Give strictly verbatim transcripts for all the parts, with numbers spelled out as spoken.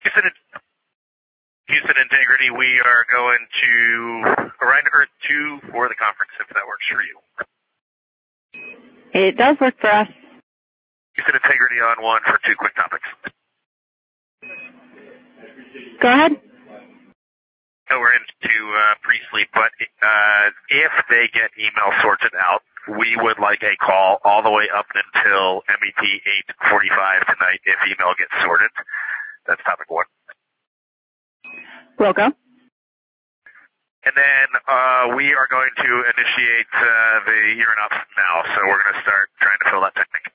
Houston, Houston Integrity, we are going to Orion Earth two for the conference, if that works for you. It does work for us. Houston Integrity on one for two quick topics. Go ahead. So we're into uh, pre-sleep, but uh, if they get email sorted out, we would like a call all the way up until M E T eight forty-five tonight if email gets sorted. That's topic one. Will go. And then uh, we are going to initiate uh, the year and up now, so we're going to start trying to fill that technique.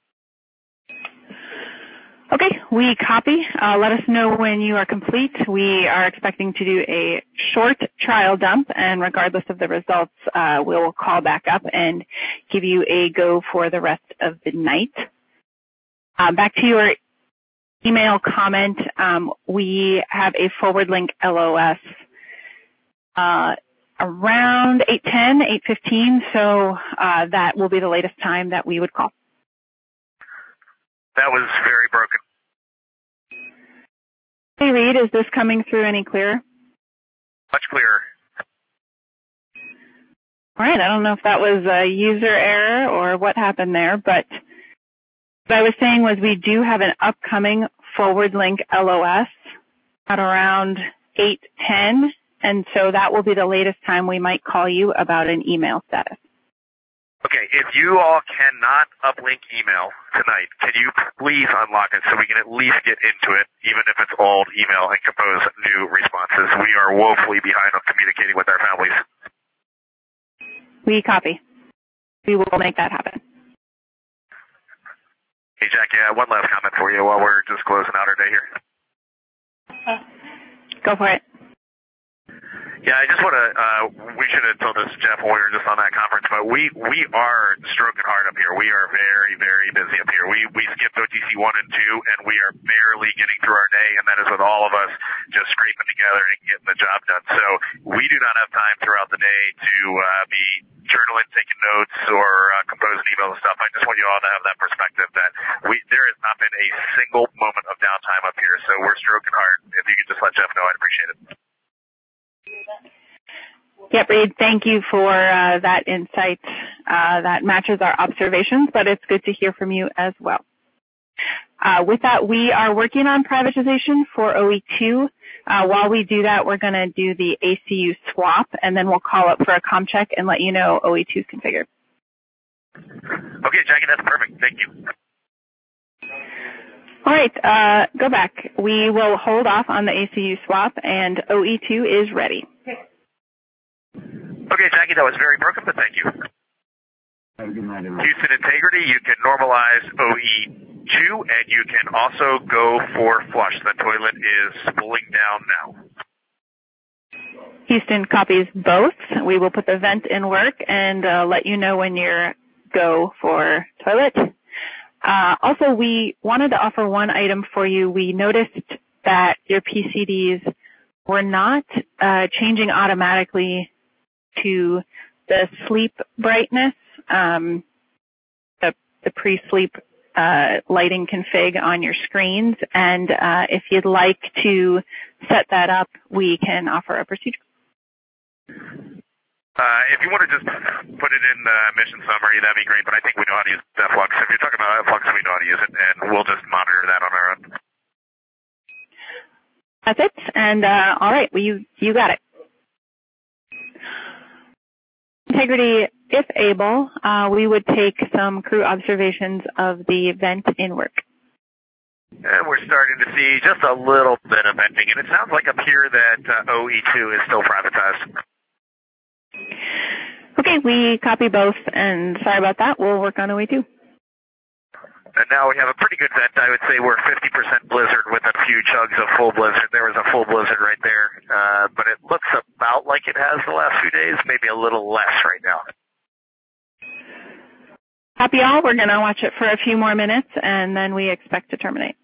Okay, we copy. Uh, let us know when you are complete. We are expecting to do a short trial dump, and regardless of the results, uh, we'll call back up and give you a go for the rest of the night. Uh, back to your email comment, um, we have a forward link L O S uh, around eight ten, eight fifteen, so uh, that will be the latest time that we would call. That was very broken. Hey, Reed, is this coming through any clearer? Much clearer. All right, I don't know if that was a user error or what happened there, but what I was saying was we do have an upcoming forward link L O S at around eight ten, and so that will be the latest time we might call you about an email status. Okay, if you all cannot uplink email tonight, can you please unlock it so we can at least get into it, even if it's old email, and compose new responses? We are woefully behind on communicating with our families. We copy. We will make that happen. Hey, Jackie, uh, one last comment for you while we're just closing out our day here. Uh, go for it. Yeah, I just want to, uh, we should have told this to Jeff when we were just on that conference, but we, we are stroking hard up here. We are very, very busy up here. We, we skipped O T C one and two, and we are barely getting through our day, and that is with all of us just scraping together and getting the job done. So we do not have time throughout the day to uh, be journaling, taking notes, or uh, composing emails and stuff. I just want you all to have that perspective that we there has not been a single moment of downtime up here, so we're stroking hard. If you could just let Jeff know, I'd appreciate it. Yep, Reed, thank you for uh, that insight. Uh, that matches our observations, but it's good to hear from you as well. Uh, with that, we are working on privatization for O E two. Uh, while we do that, we're going to do the A C U swap, and then we'll call up for a comm check and let you know O E two is configured. Okay, Jackie, that's perfect. Thank you. All right, uh, go back. We will hold off on the A C U swap, and O E two is ready. Okay, Jackie, that was very broken, but thank you. Have a good night, everyone. Houston Integrity, you can normalize O E two, and you can also go for flush. The toilet is spooling down now. Houston copies both. We will put the vent in work and uh, let you know when you're go for toilet. Uh, also, we wanted to offer one item for you. We noticed that your P C Ds were not uh, changing automatically to the sleep brightness, um, the, the pre-sleep uh, lighting config on your screens. And uh, if you'd like to set that up, we can offer a procedure. Uh, if you want to just put it in the mission summary, that'd be great, but I think we know how to use Flux. If you're talking about Flux, we know how to use it, and we'll just monitor that on our own. That's it. And uh, all right, well, you, you got it. Integrity, if able, uh, we would take some crew observations of the vent in work. And we're starting to see just a little bit of venting, and it sounds like up here that uh, O E two is still privatized. Okay, we copy both, and sorry about that. We'll work on O E two. And now we have a pretty good vent. I would say we're fifty percent blizzard with a few chugs of full blizzard. There was a full blizzard right there, uh, but it looks about like it has the last few days, maybe a little less right now. Happy all. We're going to watch it for a few more minutes, and then we expect to terminate.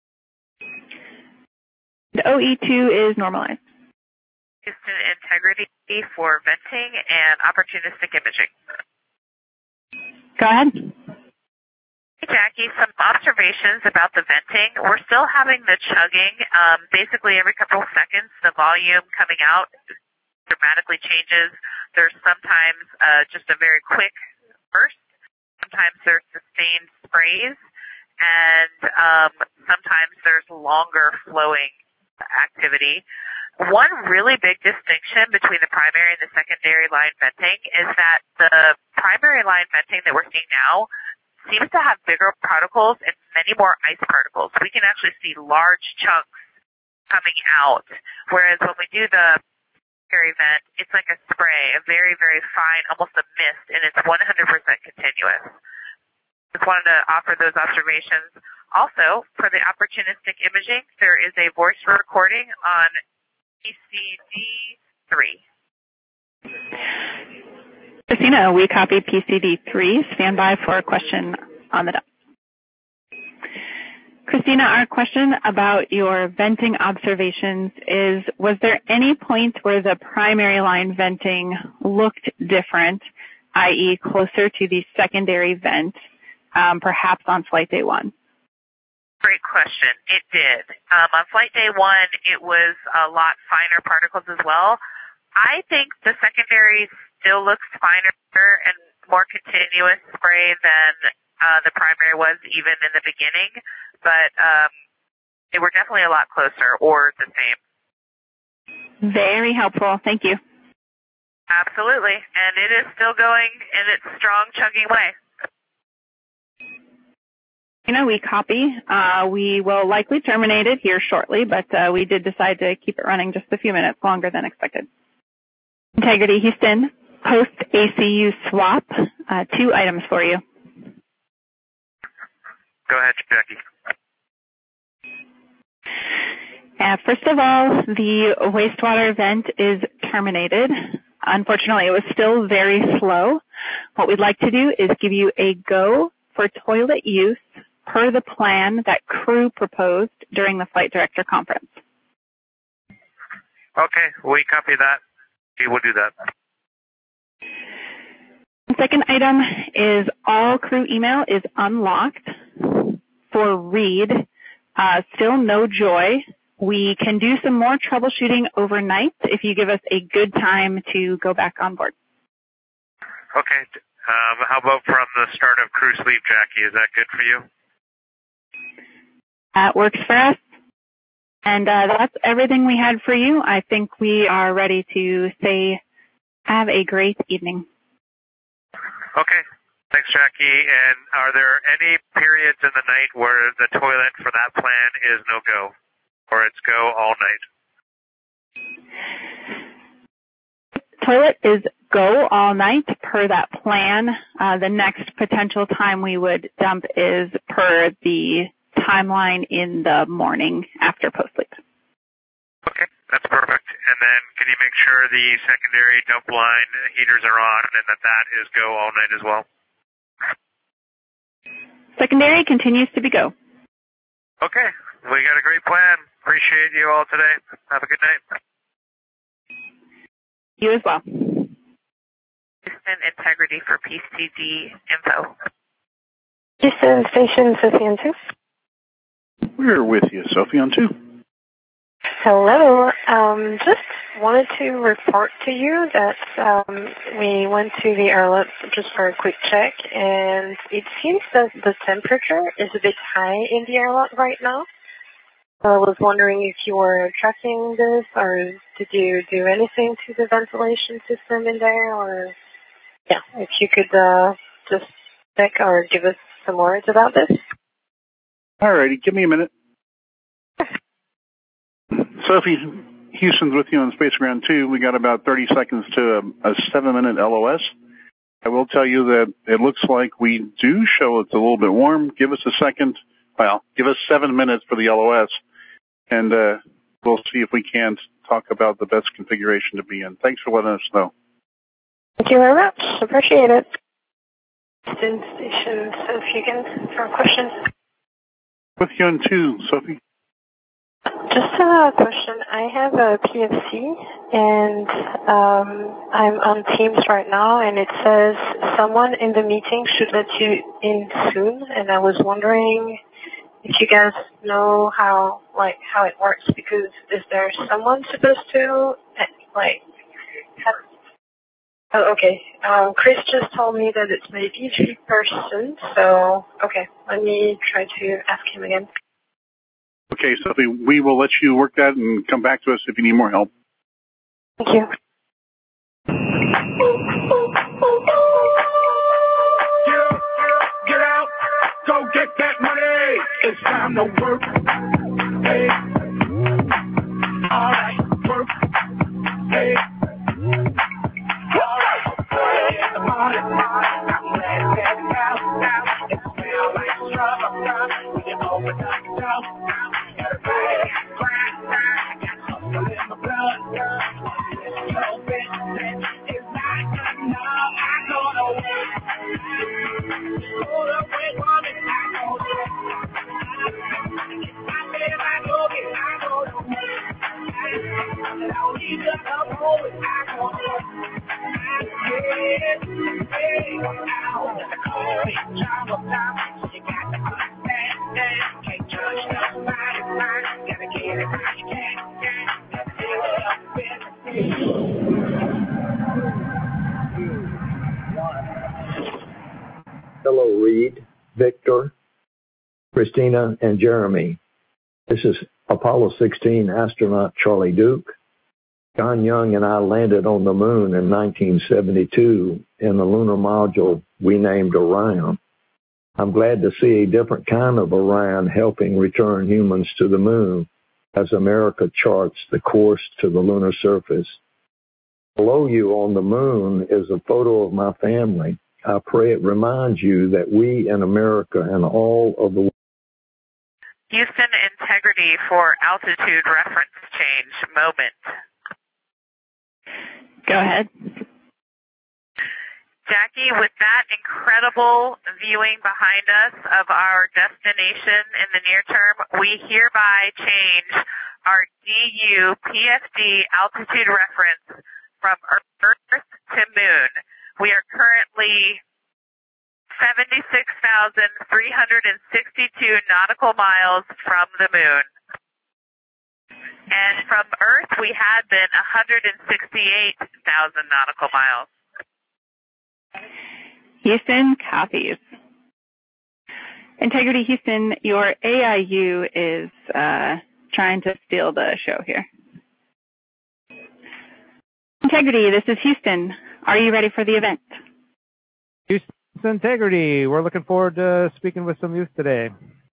The O E two is normalized. Houston Integrity for venting and opportunistic imaging. Go ahead. Jackie, some observations about the venting. We're still having the chugging. Um, basically, every couple of seconds, the volume coming out dramatically changes. There's sometimes uh, just a very quick burst. Sometimes there's sustained sprays. And um, sometimes there's longer flowing activity. One really big distinction between the primary and the secondary line venting is that the primary line venting that we're seeing now seems to have bigger particles and many more ice particles. We can actually see large chunks coming out, whereas when we do the secondary vent, it's like a spray, a very, very fine, almost a mist, and it's one hundred percent continuous. Just wanted to offer those observations. Also, for the opportunistic imaging, there is a voice recording on P C D three. Christina, we copy P C D three. Stand by for a question on the dot. Christina, our question about your venting observations is, was there any point where the primary line venting looked different, that is closer to the secondary vent, um, perhaps on flight day one? Great question. It did. Um, on flight day one, it was a lot finer particles as well. I think the secondary still looks finer and more continuous spray than uh, the primary was even in the beginning, but um, they were definitely a lot closer or the same. Very helpful. Thank you. Absolutely. And it is still going in its strong chugging way. You know, we copy. Uh, we will likely terminate it here shortly, but uh, we did decide to keep it running just a few minutes longer than expected. Integrity Houston, post-A C U swap, uh, two items for you. Go ahead, Jackie. Uh, first of all, the wastewater vent is terminated. Unfortunately, it was still very slow. What we'd like to do is give you a go for toilet use per the plan that crew proposed during the flight director conference. Okay, we copy that. We will do that. The second item is all crew email is unlocked for read. Uh, still no joy. We can do some more troubleshooting overnight if you give us a good time to go back on board. Okay. Um, how about from the start of crew sleep, Jackie? Is that good for you? That works for us. And uh, that's everything we had for you. I think we are ready to say have a great evening. Okay. Thanks, Jackie. And are there any periods in the night where the toilet for that plan is no-go, or it's go all night? Toilet is go all night per that plan. Uh, the next potential time we would dump is per the timeline in the morning after post-sleep. Okay, that's perfect. And then can you make sure the secondary dump line heaters are on and that that is go all night as well? Secondary continues to be go. Okay, we got a great plan. Appreciate you all today. Have a good night. You as well. Houston Integrity for P C D info. Houston Station, Sophie on two. We're with you, Sophie on two. Hello. Um, just wanted to report to you that um, we went to the airlock just for a quick check, and it seems that the temperature is a bit high in the airlock right now. I was wondering if you were tracking this, or did you do anything to the ventilation system in there, or yeah, if you could uh, just check or give us some words about this. All righty, give me a minute. Sophie, Houston's with you on Space Ground two. We got about thirty seconds to a, a seven-minute L O S. I will tell you that it looks like we do show it's a little bit warm. Give us a second. Well, give us seven minutes for the L O S, and uh, we'll see if we can't talk about the best configuration to be in. Thanks for letting us know. Thank you very much. Appreciate it. Houston Station, Sophie again for questions. With you on two, Sophie. just a question. I have a P F C, and um, I'm on Teams right now, and it says someone in the meeting should let you in soon, and I was wondering if you guys know how, like, how it works, because is there someone supposed to, like, have, oh, okay. Um, Chris just told me that it's maybe three persons, so, okay, let me try to ask him again. Okay, Sophie, we will let you work that and come back to us if you need more help. Thank you. Get up, get out, go get that money. It's time to work. Hey, all right, work. Hey, all right, in the morning, I'm glad to get it out, out. It smells like trouble, trouble. When you open up the door, everybody grind, grind. Got hustle in my blood, blood. Your business is not enough. I go to work. Go to work, woman. I go to work. I live, I go get, I go to work. I don't need to come home. I go to work. Yeah, yeah, out. Big job of time, so you got to understand that. Can't judge nobody, man. Gotta get it how you can, can. Gotta do it up business. Hello, Reed, Victor, Christina, and Jeremy. This is Apollo sixteen astronaut Charlie Duke. John Young and I landed on the moon in nineteen seventy-two in the lunar module we named Orion. I'm glad to see a different kind of Orion helping return humans to the moon as America charts the course to the lunar surface. Below you on the moon is a photo of my family. I pray it reminds you that we in America and all of the Houston integrity for altitude reference change moment. Go ahead. Jackie, with that incredible viewing behind us of our destination in the near term, we hereby change our D U P F D altitude reference from Earth to Moon. We are currently seventy-six thousand three hundred sixty-two nautical miles from the Moon. And from Earth, we had been one hundred sixty-eight thousand nautical miles. Houston copies. Integrity Houston, your A I U is uh, trying to steal the show here. Integrity, this is Houston. Are you ready for the event? Houston Integrity, we're looking forward to speaking with some youth today.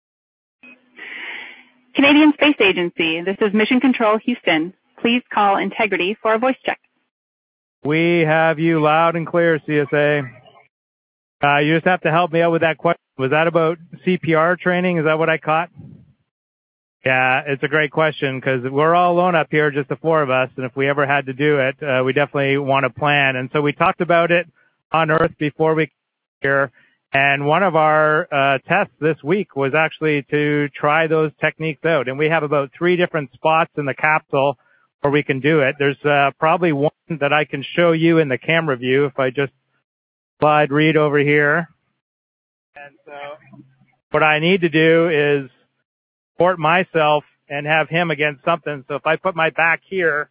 Canadian Space Agency, this is Mission Control Houston. Please call Integrity for a voice check. We have you loud and clear, C S A. Uh, you just have to help me out with that question. Was that about C P R training? Is that what I caught? Yeah, it's a great question because we're all alone up here, just the four of us, and if we ever had to do it, uh, we definitely want to plan. And so we talked about it on Earth before we came here, and one of our uh, tests this week was actually to try those techniques out. And we have about three different spots in the capsule where we can do it. There's uh, probably one that I can show you in the camera view if I just slide Reed over here. And so what I need to do is support myself and have him against something. So if I put my back here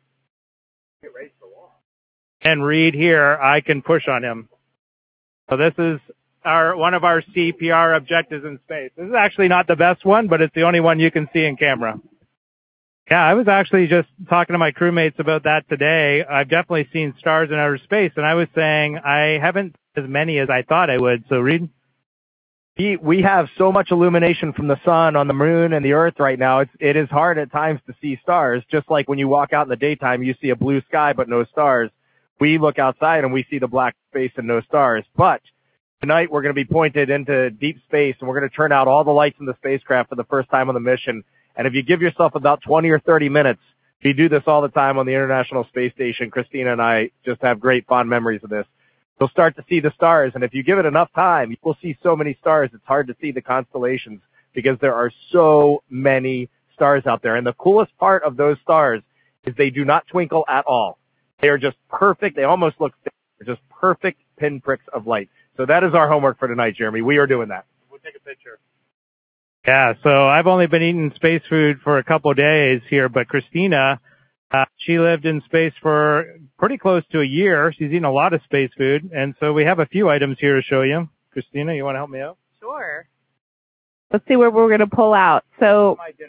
and Reed here, I can push on him. So this is our one of our C P R objectives in space. This is actually not the best one, but it's the only one you can see in camera. Yeah, I was actually just talking to my crewmates about that today. I've definitely seen stars in outer space, and I was saying I haven't as many as I thought I would. So, Reed? We, we have so much illumination from the sun on the moon and the earth right now. It's, it is hard at times to see stars, just like when you walk out in the daytime, you see a blue sky but no stars. We look outside and we see the black space and no stars. But tonight we're going to be pointed into deep space, and we're going to turn out all the lights in the spacecraft for the first time on the mission. And if you give yourself about twenty or thirty minutes, we do this all the time on the International Space Station. Christina and I just have great fond memories of this. You'll start to see the stars, and if you give it enough time, you will see so many stars, it's hard to see the constellations because there are so many stars out there. And the coolest part of those stars is they do not twinkle at all. They are just perfect. They almost look fake. They're just perfect pinpricks of light. So that is our homework for tonight, Jeremy. We are doing that. We'll take a picture. Yeah, so I've only been eating space food for a couple of days here, but Christina, uh, she lived in space for pretty close to a year. She's eaten a lot of space food, and so we have a few items here to show you. Christina, you want to help me out? Sure. Let's see where we're going to pull out. So My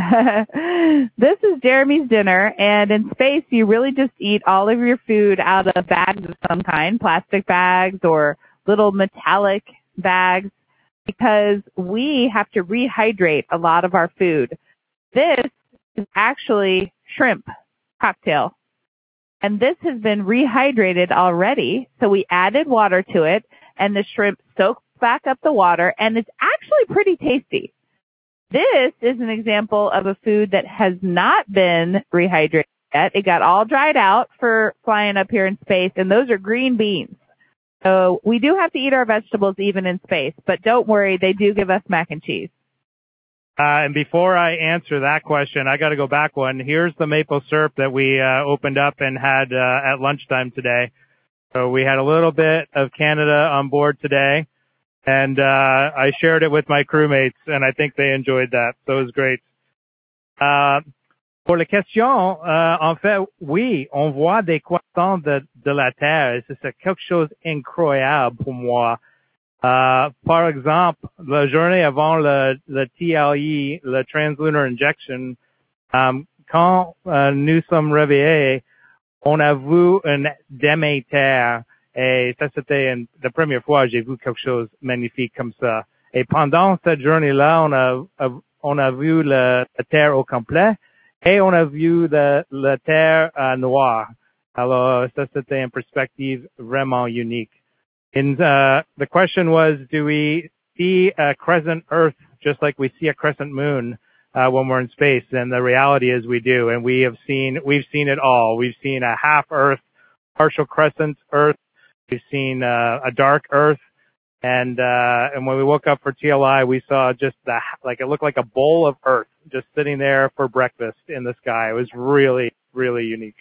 dinner. this is Jeremy's dinner, and in space you really just eat all of your food out of bags of some kind, plastic bags or little metallic bags, because we have to rehydrate a lot of our food. This is actually shrimp cocktail, and this has been rehydrated already, so we added water to it, and the shrimp soaks back up the water, and it's actually pretty tasty. This is an example of a food that has not been rehydrated yet. It got all dried out for flying up here in space, and those are green beans. So we do have to eat our vegetables even in space, but don't worry, they do give us mac and cheese. Uh, and before I answer that question, I got to go back one. Here's the maple syrup that we uh, opened up and had uh, at lunchtime today. So we had a little bit of Canada on board today, and uh, I shared it with my crewmates, and I think they enjoyed that. So it was great. Uh, Pour la question, euh, en fait, oui, on voit des croissants de, de la Terre. C'est quelque chose d'incroyable pour moi. Euh, par exemple, la journée avant le, le T L I, le Translunar Injection, um, quand euh, nous sommes réveillés, on a vu une demi-terre. Et ça, c'était une, la première fois que j'ai vu quelque chose de magnifique comme ça. Et pendant cette journée-là, on a, on a vu la, la Terre au complet. Et on a vu la, la terre uh, noire. Alors, ça, c'était une perspective vraiment unique. And uh, the question was, do we see a crescent Earth just like we see a crescent moon uh, when we're in space? And the reality is we do. And we have seen, we've seen it all. We've seen a half Earth, partial crescent Earth. We've seen uh, a dark Earth. And, uh, and when we woke up for T L I, we saw just the, like, it looked like a bowl of Earth just sitting there for breakfast in the sky. It was really, really unique.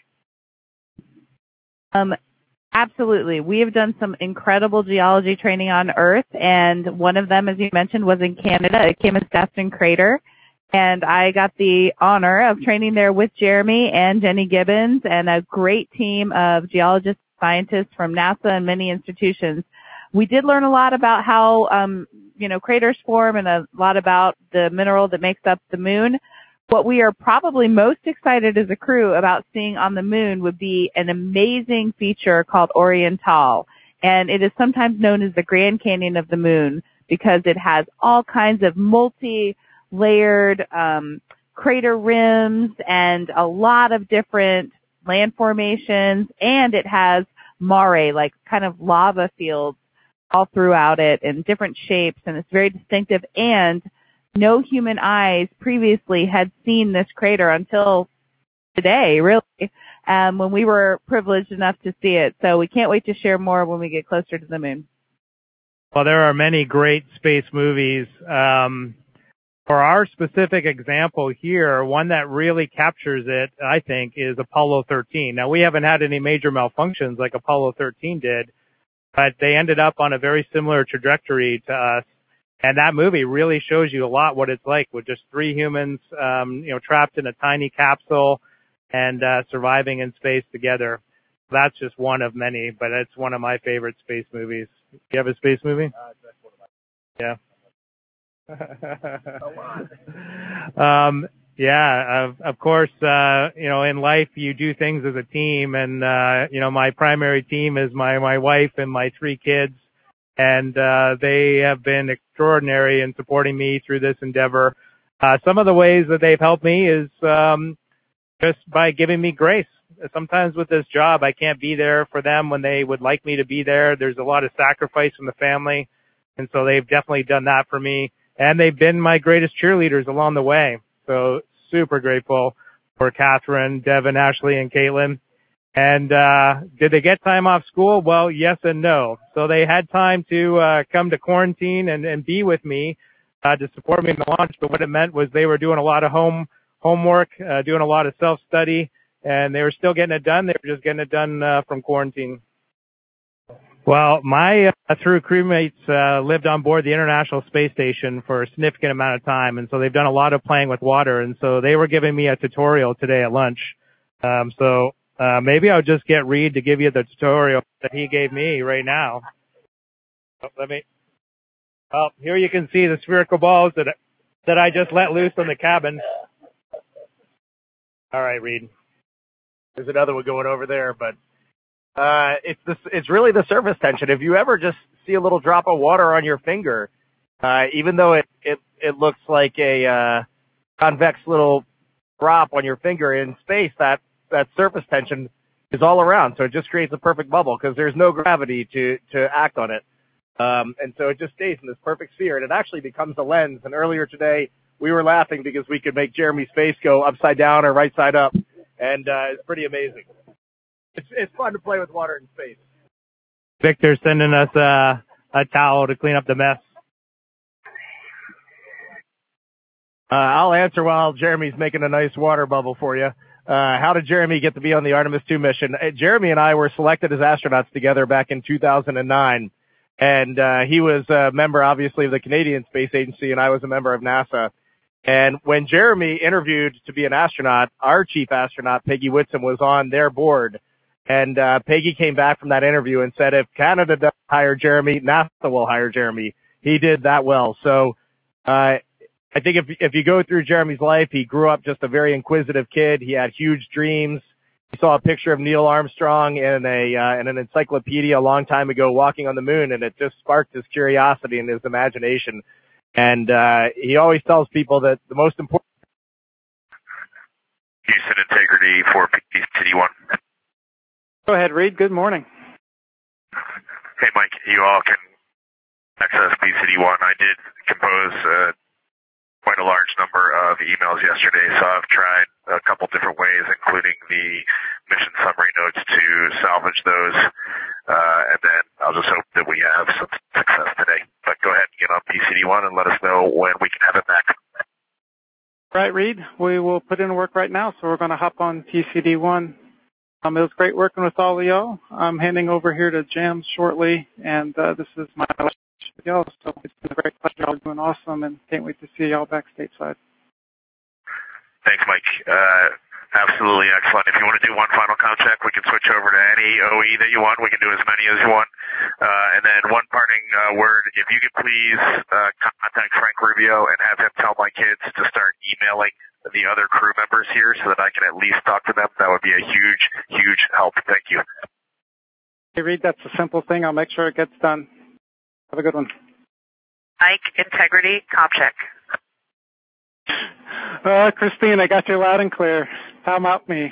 Um, absolutely. We have done some incredible geology training on Earth, and one of them, as you mentioned, was in Canada at Camas Daston Crater. And I got the honor of training there with Jeremy and Jenny Gibbons and a great team of geologists, scientists from NASA and many institutions. We did learn a lot about how, um, you know, craters form and a lot about the mineral that makes up the moon. What we are probably most excited as a crew about seeing on the moon would be an amazing feature called Oriental. And it is sometimes known as the Grand Canyon of the moon because it has all kinds of multi-layered um, crater rims and a lot of different land formations. And it has mare, like kind of lava fields, all throughout it in different shapes, and it's very distinctive, and no human eyes previously had seen this crater until today, really, um, when we were privileged enough to see it. So we can't wait to share more when we get closer to the moon. Well, there are many great space movies. Um, for our specific example here, one that really captures it, I think, is Apollo thirteen. Now, we haven't had any major malfunctions like Apollo thirteen did, but they ended up on a very similar trajectory to us. And that movie really shows you a lot what it's like with just three humans, um, you know, trapped in a tiny capsule and, uh, surviving in space together. That's just one of many, but it's one of my favorite space movies. Do you have a space movie? Uh, that's one of my Yeah. um, yeah, of, of course, uh, you know, in life you do things as a team, and, uh, you know, my primary team is my, my wife and my three kids, and, uh, they have been extraordinary in supporting me through this endeavor. Uh, some of the ways that they've helped me is, um, just by giving me grace. Sometimes with this job, I can't be there for them when they would like me to be there. There's a lot of sacrifice from the family, and so they've definitely done that for me, and they've been my greatest cheerleaders along the way. So super grateful for Catherine, Devin, Ashley, and Caitlin. And, uh, did they get time off school? Well, yes and no. So they had time to, uh, come to quarantine and, and be with me, uh, to support me in the launch. But what it meant was they were doing a lot of home homework, uh, doing a lot of self-study, and they were still getting it done. They were just getting it done uh, from quarantine. Well, my uh, through crewmates uh, lived on board the International Space Station for a significant amount of time, and so they've done a lot of playing with water, and so they were giving me a tutorial today at lunch. Um, so uh, maybe I'll just get Reed to give you the tutorial that he gave me right now. Oh, let me. Well, here you can see the spherical balls that that I just let loose from the cabin. All right, Reed. There's another one going over there, but. Uh, it's this, it's really the surface tension. If you ever just see a little drop of water on your finger, uh, even though it, it, it looks like a, uh, convex little drop on your finger in space, that, that surface tension is all around. So it just creates a perfect bubble because there's no gravity to, to act on it. Um, and so it just stays in this perfect sphere, and it actually becomes a lens. And earlier today, we were laughing because we could make Jeremy's face go upside down or right side up. And, uh, it's pretty amazing. It's, it's fun to play with water in space. Victor's sending us uh, a towel to clean up the mess. Uh, I'll answer while Jeremy's making a nice water bubble for you. Uh, how did Jeremy get to be on the Artemis two mission? Uh, Jeremy and I were selected as astronauts together back in two thousand nine. And uh, he was a member, obviously, of the Canadian Space Agency, and I was a member of NASA. And when Jeremy interviewed to be an astronaut, our chief astronaut, Peggy Whitson, was on their board. And uh, Peggy came back from that interview and said, if Canada doesn't hire Jeremy, NASA will hire Jeremy. He did that well. So uh, I think if if you go through Jeremy's life, he grew up just a very inquisitive kid. He had huge dreams. He saw a picture of Neil Armstrong in a uh, in an encyclopedia a long time ago walking on the moon, and it just sparked his curiosity and his imagination. And uh, he always tells people that the most important... Houston Integrity for P C D one. Go ahead, Reed. Good morning. Hey, Mike. You all can access P C D one. I did compose uh, quite a large number of emails yesterday, so I've tried a couple different ways, including the mission summary notes to salvage those, uh, and then I'll just hope that we have some success today. But go ahead and get on P C D one and let us know when we can have it back. Right, Reed. We will put in work right now, so we're going to hop on P C D one. Um, it was great working with all of y'all. I'm handing over here to Jams shortly, and uh, this is my last with y'all, so it's been a great pleasure. Y'all doing awesome, and can't wait to see y'all back stateside. Thanks, Mike. Uh, absolutely excellent. If you want to do one final count check, we can switch over to any O E that you want. We can do as many as you want. Uh, and then one parting uh, word, if you could please uh, contact Frank Rubio and have him tell my kids to start emailing the other crew members here so that I can at least talk to them. That would be a huge, huge help. Thank you. Hey, Reed, that's a simple thing. I'll make sure it gets done. Have a good one. Mike, Integrity, comp check. Uh, Christine, I got you loud and clear. How about me?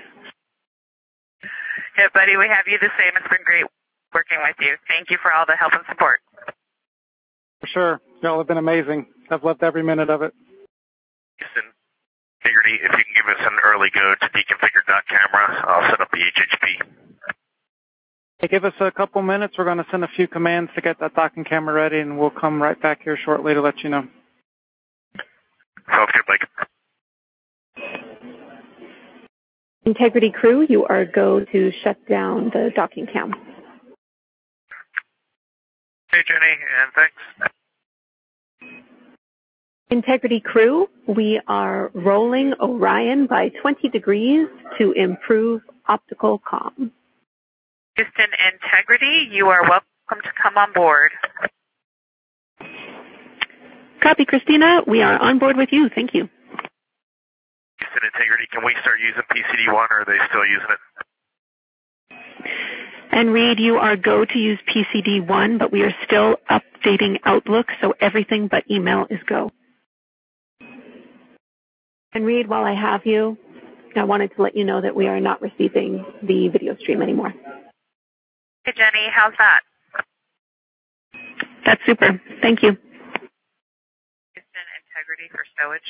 Yeah, buddy, we have you the same. It's been great working with you. Thank you for all the help and support. For sure. Y'all have been amazing. I've loved every minute of it. Houston Integrity, if you can give us an early go to deconfigure dot camera, I'll set up the H H P. Hey, give us a couple minutes. We're going to send a few commands to get that docking camera ready, and we'll come right back here shortly to let you know. Sounds good, Mike. Integrity crew, you are go to shut down the docking cam. Hey, Jenny, and thanks. Integrity crew, we are rolling Orion by twenty degrees to improve optical comm. Houston Integrity, you are welcome to come on board. Copy, Christina. We are on board with you. Thank you. Houston Integrity, can we start using P C D one, or are they still using it? And Reed, you are go to use P C D one, but we are still updating Outlook, so everything but email is go. And Reed, while I have you, I wanted to let you know that we are not receiving the video stream anymore. Hey, Jenny, how's that? That's super. Thank you. Houston Integrity for stowage.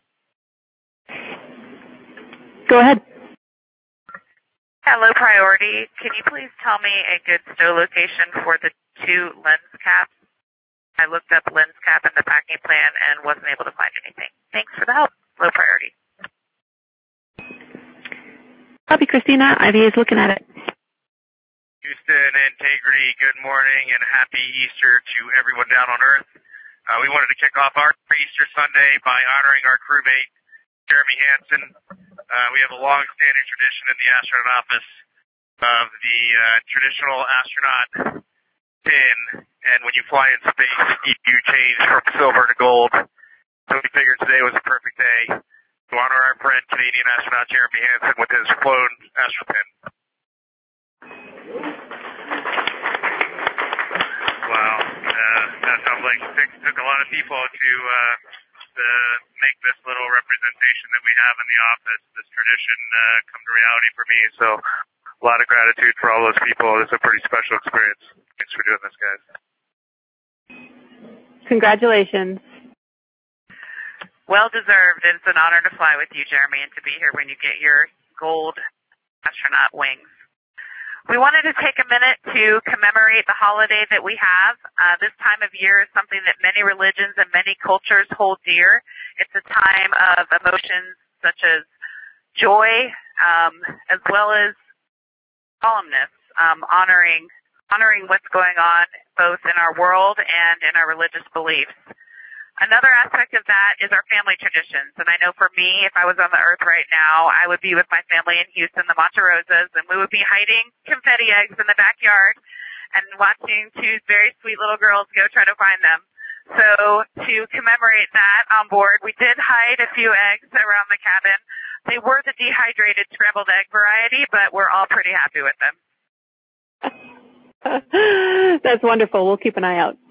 Go ahead. Yeah, low priority. Can you please tell me a good stow location for the two lens caps? I looked up lens cap in the packing plan and wasn't able to find anything. Thanks for the help. Low priority. Copy, Christina. Ivy is looking at it. Houston Integrity, good morning and happy Easter to everyone down on Earth. Uh, we wanted to kick off our Easter Sunday by honoring our crewmate, Jeremy Hansen. Uh, we have a long-standing tradition in the astronaut office of the uh, traditional astronaut pin, and when you fly in space, you change from silver to gold. So we figured today was a perfect day to honor our friend, Canadian astronaut Jeremy Hansen, with his flown astro pin. Wow, uh, that sounds like it took a lot of people to uh, to make this little representation that we have in the office, this tradition, uh, come to reality for me. So a lot of gratitude for all those people. It's a pretty special experience. Thanks for doing this, guys. Congratulations. Well deserved. It's an honor to fly with you, Jeremy, and to be here when you get your gold astronaut wings. We wanted to take a minute to commemorate the holiday that we have. Uh, this time of year is something that many religions and many cultures hold dear. It's a time of emotions such as joy, um, as well as solemnness, um, honoring honoring what's going on both in our world and in our religious beliefs. Another aspect of that is our family traditions. And I know for me, if I was on the Earth right now, I would be with my family in Houston, the Monterosas, and we would be hiding confetti eggs in the backyard and watching two very sweet little girls go try to find them. So to commemorate that on board, we did hide a few eggs around the cabin. They were the dehydrated scrambled egg variety, but we're all pretty happy with them. That's wonderful. We'll keep an eye out.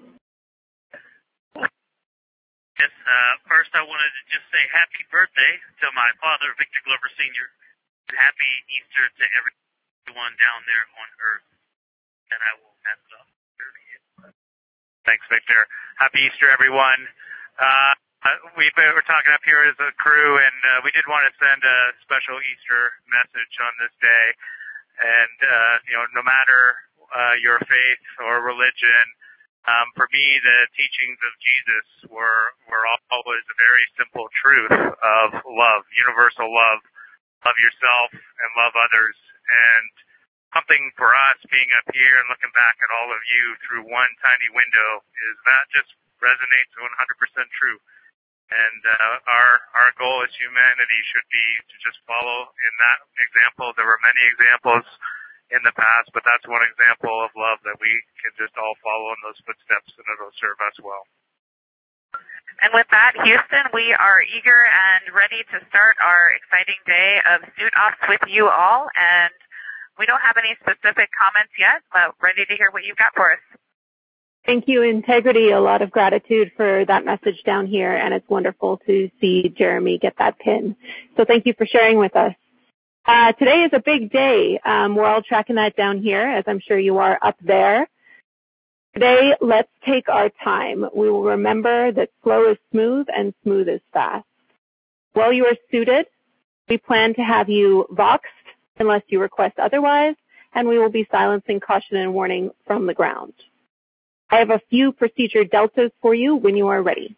Yes, uh, first I wanted to just say happy birthday to my father, Victor Glover Senior Happy Easter to everyone down there on Earth. And I will pass it off. Thanks, Victor. Happy Easter, everyone. Uh, we we're talking up here as a crew, and uh, we did want to send a special Easter message on this day. And, uh, you know, no matter uh, your faith or religion, Um, for me, the teachings of Jesus were, were always a very simple truth of love, universal love. Love yourself and love others. And something for us being up here and looking back at all of you through one tiny window is that just resonates one hundred percent true. And uh, our our goal as humanity should be to just follow in that example. There were many examples in the past, but that's one example of love that we can just all follow in those footsteps, and it'll serve us well. And with that, Houston, we are eager and ready to start our exciting day of suit ops with you all, and we don't have any specific comments yet, but ready to hear what you've got for us. Thank you, Integrity. A lot of gratitude for that message down here, and it's wonderful to see Jeremy get that pin. So thank you for sharing with us. Uh, today is a big day. Um, we're all tracking that down here, as I'm sure you are up there. Today, let's take our time. We will remember that slow is smooth and smooth is fast. While you are suited, we plan to have you voxed unless you request otherwise, and we will be silencing caution and warning from the ground. I have a few procedure deltas for you when you are ready.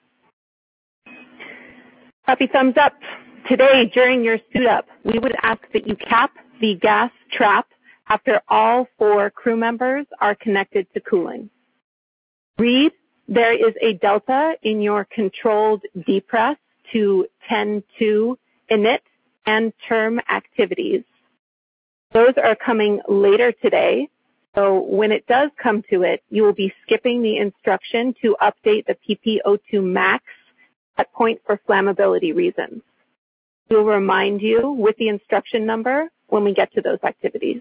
Copy, thumbs up. Today, during your suit up, we would ask that you cap the gas trap after all four crew members are connected to cooling. Read, there is a delta in your controlled depress to ten two init and term activities. Those are coming later today, so when it does come to it, you will be skipping the instruction to update the P P O two max set point for flammability reasons. We'll remind you with the instruction number when we get to those activities.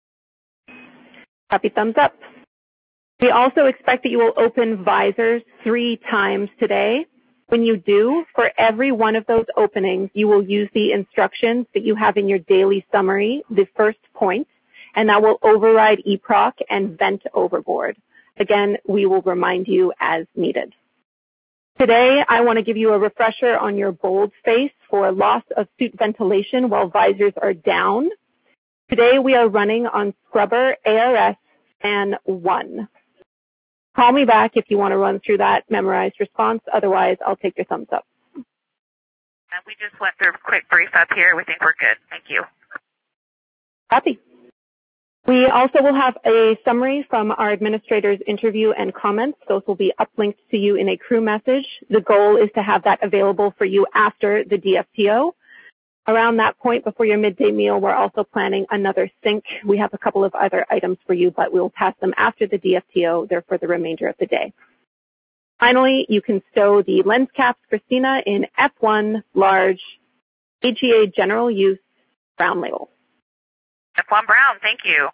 Copy, thumbs up. We also expect that you will open visors three times today. When you do, for every one of those openings, you will use the instructions that you have in your daily summary, the first point, and that will override E P R O C and vent overboard. Again, we will remind you as needed. Today, I want to give you a refresher on your bold space for loss of suit ventilation while visors are down. Today, we are running on Scrubber A R S Fan one. Call me back if you want to run through that memorized response. Otherwise, I'll take your thumbs up. And we just went through a quick brief up here. We think we're good. Thank you. Copy. We also will have a summary from our administrator's interview and comments. Those will be uplinked to you in a crew message. The goal is to have that available for you after the D F T O. Around that point, before your midday meal, we're also planning another sync. We have a couple of other items for you, but we will pass them after the D F T O. They're for the remainder of the day. Finally, you can stow the lens caps, Christina, in F one large A G A general use brown label. F one brown, thank you.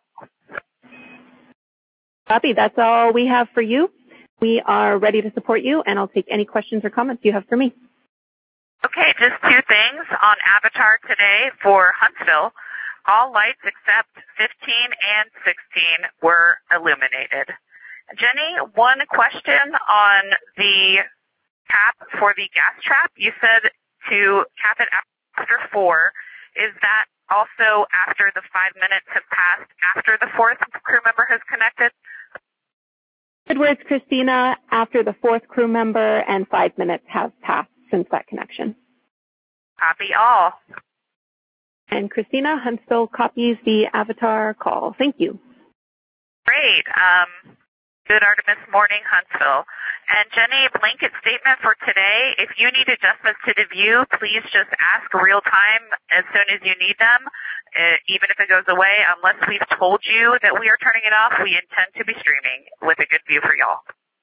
Copy. That's all we have for you. We are ready to support you, and I'll take any questions or comments you have for me. Okay, just two things on Avatar today for Huntsville. All lights except fifteen and sixteen were illuminated. Jenny, one question on the cap for the gas trap. You said to cap it after four. Is that also after the five minutes have passed after the fourth crew member has connected? Good words, Christina. After the fourth crew member and five minutes have passed since that connection. Copy all. And Christina, Huntsville copies the Avatar call. Thank you. Great. Um, good Artemis morning, Huntsville. And Jenny, blanket statement for today. If you need adjustments to the view, please just ask real time as soon as you need them, uh, even if it goes away. Unless we've told you that we are turning it off, we intend to be streaming with a good view for y'all.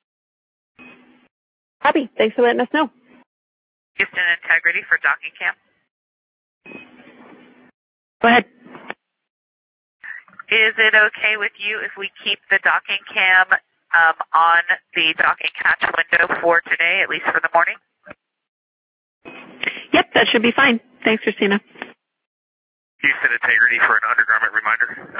Copy. Thanks for letting us know. Houston Integrity for docking cam. Go ahead. Is it okay with you if we keep the docking cam um, on the docking hatch window for today, at least for the morning? Yep, that should be fine. Thanks, Christina. Houston Integrity for an undergarment reminder.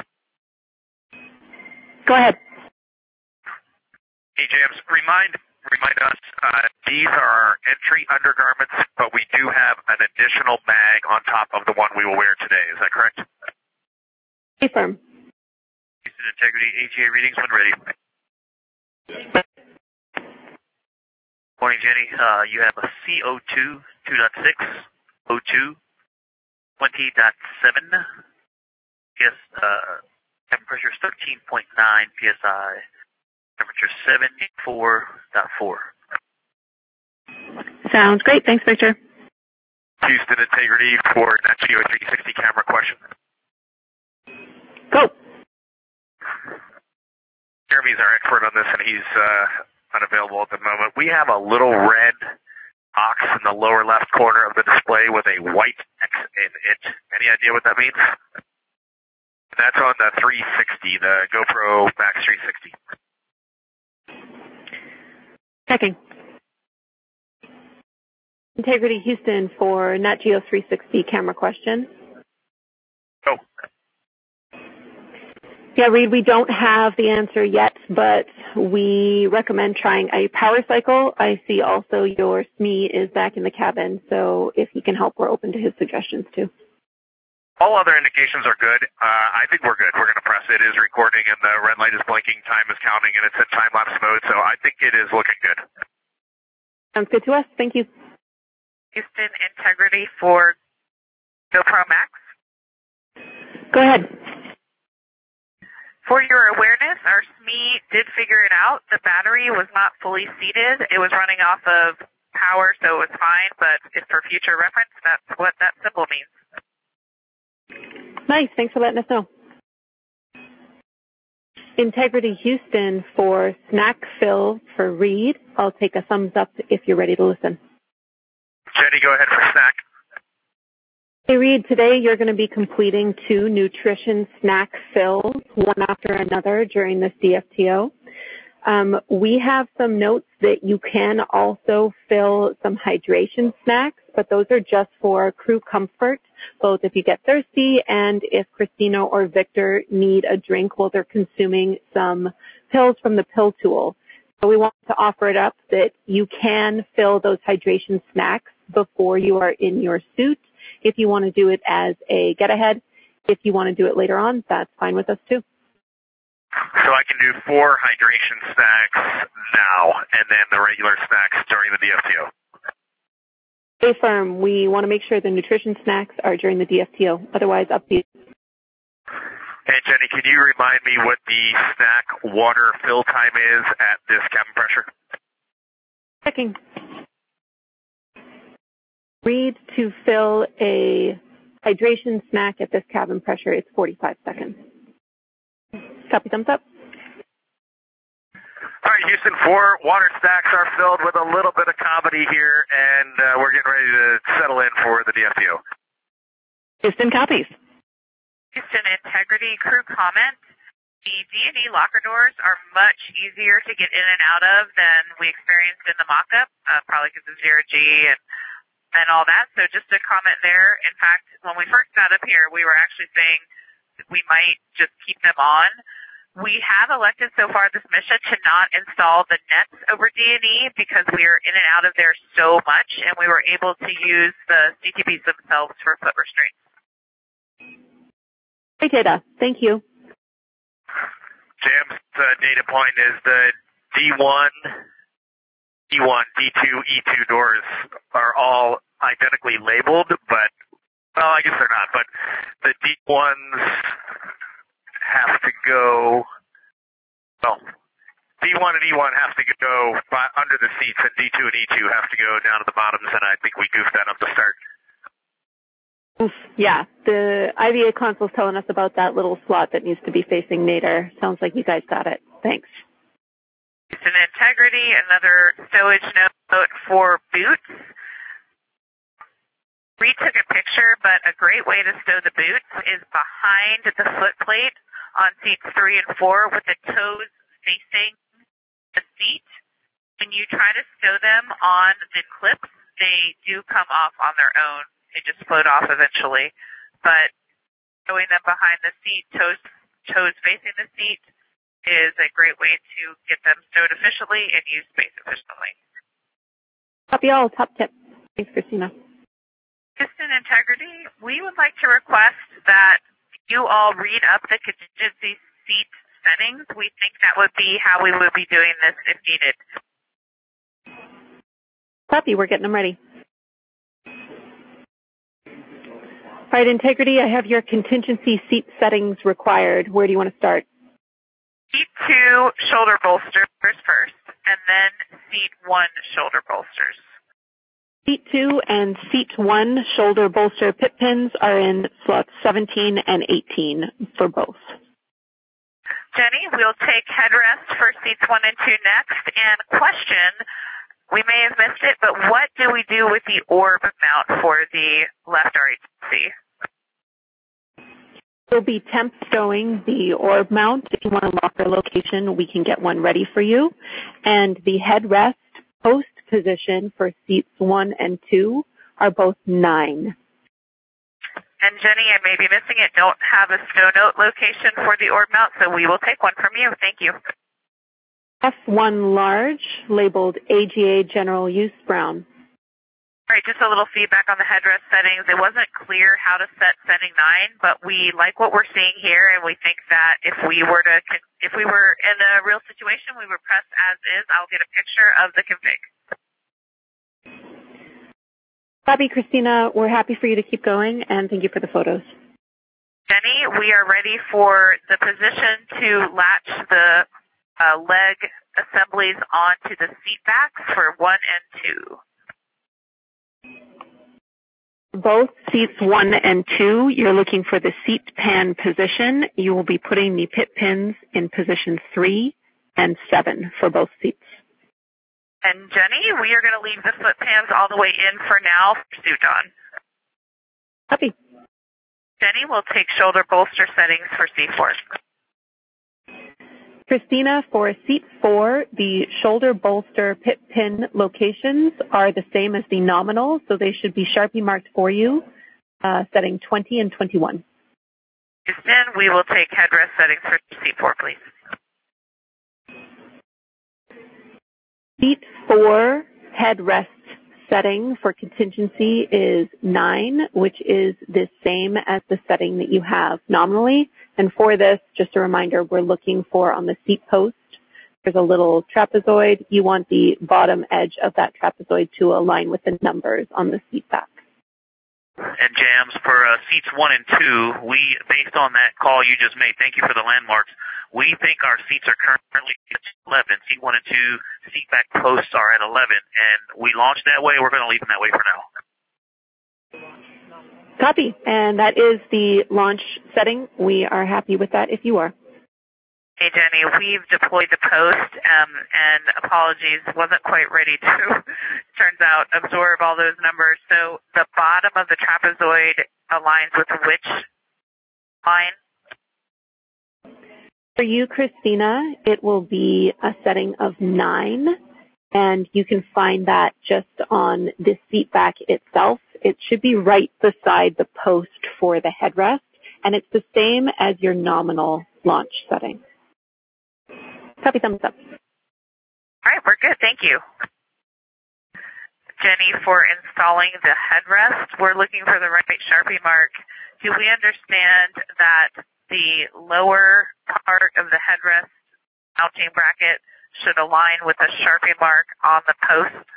Go ahead. Hey, James, remind remind us, uh, these are our entry undergarments, but we do have an additional bag on top of the one we will wear today. Is that correct? Affirm. Houston Integrity, A G A readings when ready. Morning, Jenny. Uh, you have a C O two two point six, O two twenty point seven. Yes, uh, temperature pressure is thirteen point nine P S I. Temperature seventy-four point four. Sounds great. Thanks, Victor. Houston Integrity for Nat Geo three sixty camera question. Go. Jeremy's our expert on this, and he's uh, unavailable at the moment. We have a little red box in the lower left corner of the display with a white X in it. Any idea what that means? That's on the three sixty, the GoPro Max three sixty. Checking. Integrity Houston for Nat Geo three sixty camera question. Oh. Yeah, Reed, we don't have the answer yet, but we recommend trying a power cycle. I see also your S M E is back in the cabin, so if he can help, we're open to his suggestions too. All other indications are good. Uh, I think we're good. We're going to press it. It is recording, and the red light is blinking. Time is counting, and it's in time-lapse mode, so I think it is looking good. Sounds good to us. Thank you. Houston Integrity for GoPro Max. Go ahead. For your awareness, our S M E did figure it out. The battery was not fully seated. It was running off of power, so it was fine, but if for future reference, that's what that symbol means. Nice. Thanks for letting us know. Integrity Houston for snack fill for Reed. I'll take a thumbs up if you're ready to listen. Jenny, go ahead for snack. Hey, Reed, today you're going to be completing two nutrition snack fills, one after another during this D F T O. Um, we have some notes that you can also fill some hydration snacks, but those are just for crew comfort, both if you get thirsty and if Christina or Victor need a drink while they're consuming some pills from the pill tool. So we want to offer it up that you can fill those hydration snacks before you are in your suit. If you want to do it as a get-ahead, if you want to do it later on, that's fine with us too. So I can do four hydration snacks now, and then the regular snacks during the D F T O. Stay firm. We want to make sure the nutrition snacks are during the D F T O. Otherwise, up to you. And Jenny, can you remind me what the snack water fill time is at this cabin pressure? Checking. Read to fill a hydration snack at this cabin pressure, it's forty-five seconds. Copy, thumbs up. All right, Houston, four water stacks are filled with a little bit of comedy here, and uh, we're getting ready to settle in for the D S P O. Houston copies. Houston Integrity crew comment. The D and E locker doors are much easier to get in and out of than we experienced in the mock-up, uh, probably because of zero G and, and all that. So just a comment there. In fact, when we first got up here, we were actually saying we might just keep them on. We have elected so far this mission to not install the nets over D and E because we are in and out of there so much, and we were able to use the C T Bs themselves for foot restraints. Great data. Thank you. Jam's uh, data point is the D one, D one, D two, E two doors are all identically labeled, but, well, I guess they're not, but the D ones have to go, well, D one and E one have to go by, under the seats, and D two and E two have to go down to the bottoms, and I think we goofed that up to start. Oof, yeah, the I V A console's telling us about that little slot that needs to be facing Nader. Sounds like you guys got it. Thanks. Houston Integrity, another stowage note for boots. We took a picture, but a great way to stow the boots is behind the foot plate on seats three and four with the toes facing the seat. When you try to stow them on the clips, they do come off on their own. They just float off eventually. But stowing them behind the seat, toes, toes facing the seat, is a great way to get them stowed efficiently and use space efficiently. Copy all. Top tip. Thanks, Christina. Houston Integrity, we would like to request that you all read up the contingency seat settings. We think that would be how we would be doing this if needed. Copy. We're getting them ready. All right, Integrity, I have your contingency seat settings required. Where do you want to start? Seat two, shoulder bolsters first, and then seat one, shoulder bolsters. Seat two and seat one shoulder bolster pit pins are in slots seventeen and eighteen for both. Jenny, we'll take headrest for seats one and two next. And question, we may have missed it, but what do we do with the orb mount for the left R H C? We'll be temp stowing the orb mount. If you want a locker location, we can get one ready for you. And the headrest post position for seats one and two are both nine. And Jenny, I may be missing it, don't have a stow note location for the orb mount, so we will take one from you. Thank you. F one large, labeled A G A General Use Brown. All right, just a little feedback on the headrest settings. It wasn't clear how to set setting nine, but we like what we're seeing here, and we think that if we were to, if we were in a real situation, we would press as is. I'll get a picture of the config. Copy, Christina. We're happy for you to keep going, and thank you for the photos. Jenny, we are ready for the position to latch the uh, leg assemblies onto the seat backs for one and two. Both seats one and two, you're looking for the seat pan position. You will be putting the pit pins in position three and seven for both seats. And Jenny, we are going to leave the foot pans all the way in for now for suit on. Copy. Jenny will take shoulder bolster settings for C four. Christina, for seat four, the shoulder bolster pit pin locations are the same as the nominal, so they should be Sharpie marked for you, uh, setting twenty and twenty-one. Houston, we will take headrest settings for seat four, please. Seat four headrest setting for contingency is nine, which is the same as the setting that you have nominally. And for this, just a reminder, we're looking for on the seat post, there's a little trapezoid. You want the bottom edge of that trapezoid to align with the numbers on the seat back. And Jams, for uh, seats one and two, we, based on that call you just made, thank you for the landmarks, we think our seats are currently at eleven. Seat one and two, seat back posts are at eleven, and we launched that way. We're going to leave them that way for now. Copy. And that is the launch setting. We are happy with that if you are. Hey, Jenny, we've deployed the post, um, and apologies, wasn't quite ready to, turns out, absorb all those numbers. So the bottom of the trapezoid aligns with which line? For you, Christina, it will be a setting of nine, and you can find that just on the seat back itself. It should be right beside the post for the headrest, and it's the same as your nominal launch setting. Copy, thumbs up. All right, we're good. Thank you. Jenny, for installing the headrest, we're looking for the right Sharpie mark. Do we understand that the lower part of the headrest mounting bracket should align with a Sharpie mark on the post?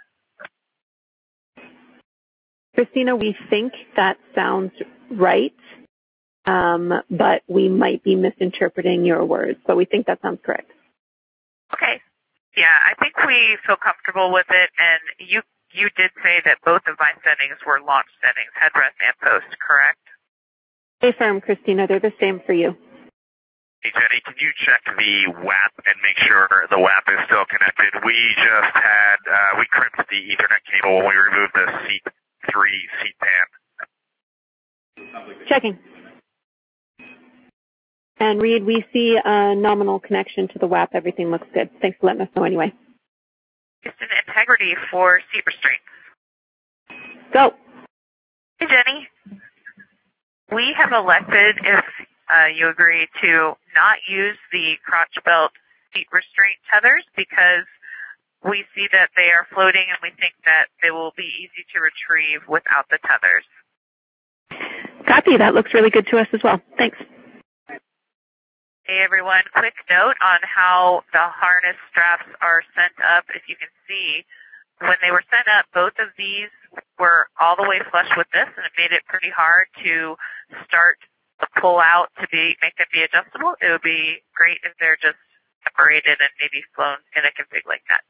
Christina, we think that sounds right, um, but we might be misinterpreting your words. So we think that sounds correct. Okay. Yeah, I think we feel comfortable with it, and you you did say that both of my settings were launch settings, headrest and post, correct? Stay firm, Christina. They're the same for you. Hey, Jenny, can you check the W A P and make sure the W A P is still connected? We just had, uh, we crimped the Ethernet cable when we removed the seat three seat pan. Checking. And Reed, we see a nominal connection to the W A P. Everything looks good. Thanks for letting us know anyway. Just an integrity for seat restraints. Go. Hey, Jenny. We have elected, if uh, you agree, to not use the crotch belt seat restraint tethers because we see that they are floating and we think that they will be easy to retrieve without the tethers. Copy. That looks really good to us as well. Thanks. Hey, everyone. Quick note on how the harness straps are sent up. If you can see, when they were sent up, both of these were all the way flush with this, and it made it pretty hard to start the pull out to be make them be adjustable. It would be great if they're just separated and maybe flown in a config like that.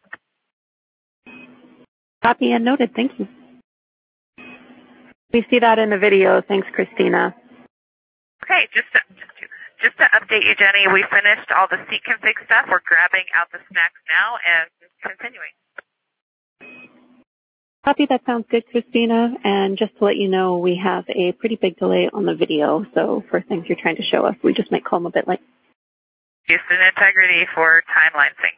Copy and noted. Thank you. We see that in the video. Thanks, Christina. Okay, just to, just to, just to update you, Jenny, we finished all the seat config stuff. We're grabbing out the snacks now and continuing. Copy. That sounds good, Christina. And just to let you know, we have a pretty big delay on the video. So for things you're trying to show us, we just might call them a bit late. Houston Integrity for timeline sync.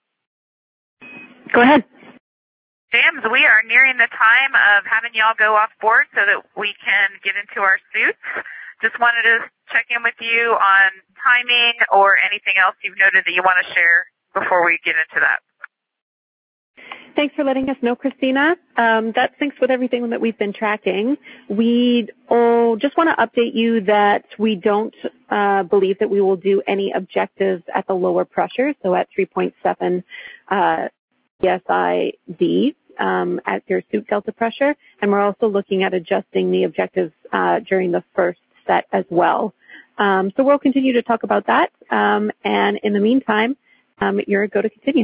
Go ahead. Jams, we are nearing the time of having y'all go off board so that we can get into our suits. Just wanted to check in with you on timing or anything else you've noted that you want to share before we get into that. Thanks for letting us know, Christina. Um, that syncs with everything that we've been tracking. We oh, just want to update you that we don't uh, believe that we will do any objectives at the lower pressure, so at three point seven uh, P S I D um, at your suit delta pressure. And we're also looking at adjusting the objectives uh, during the first set as well. Um, so we'll continue to talk about that. Um, and in the meantime, um, you're go to continue.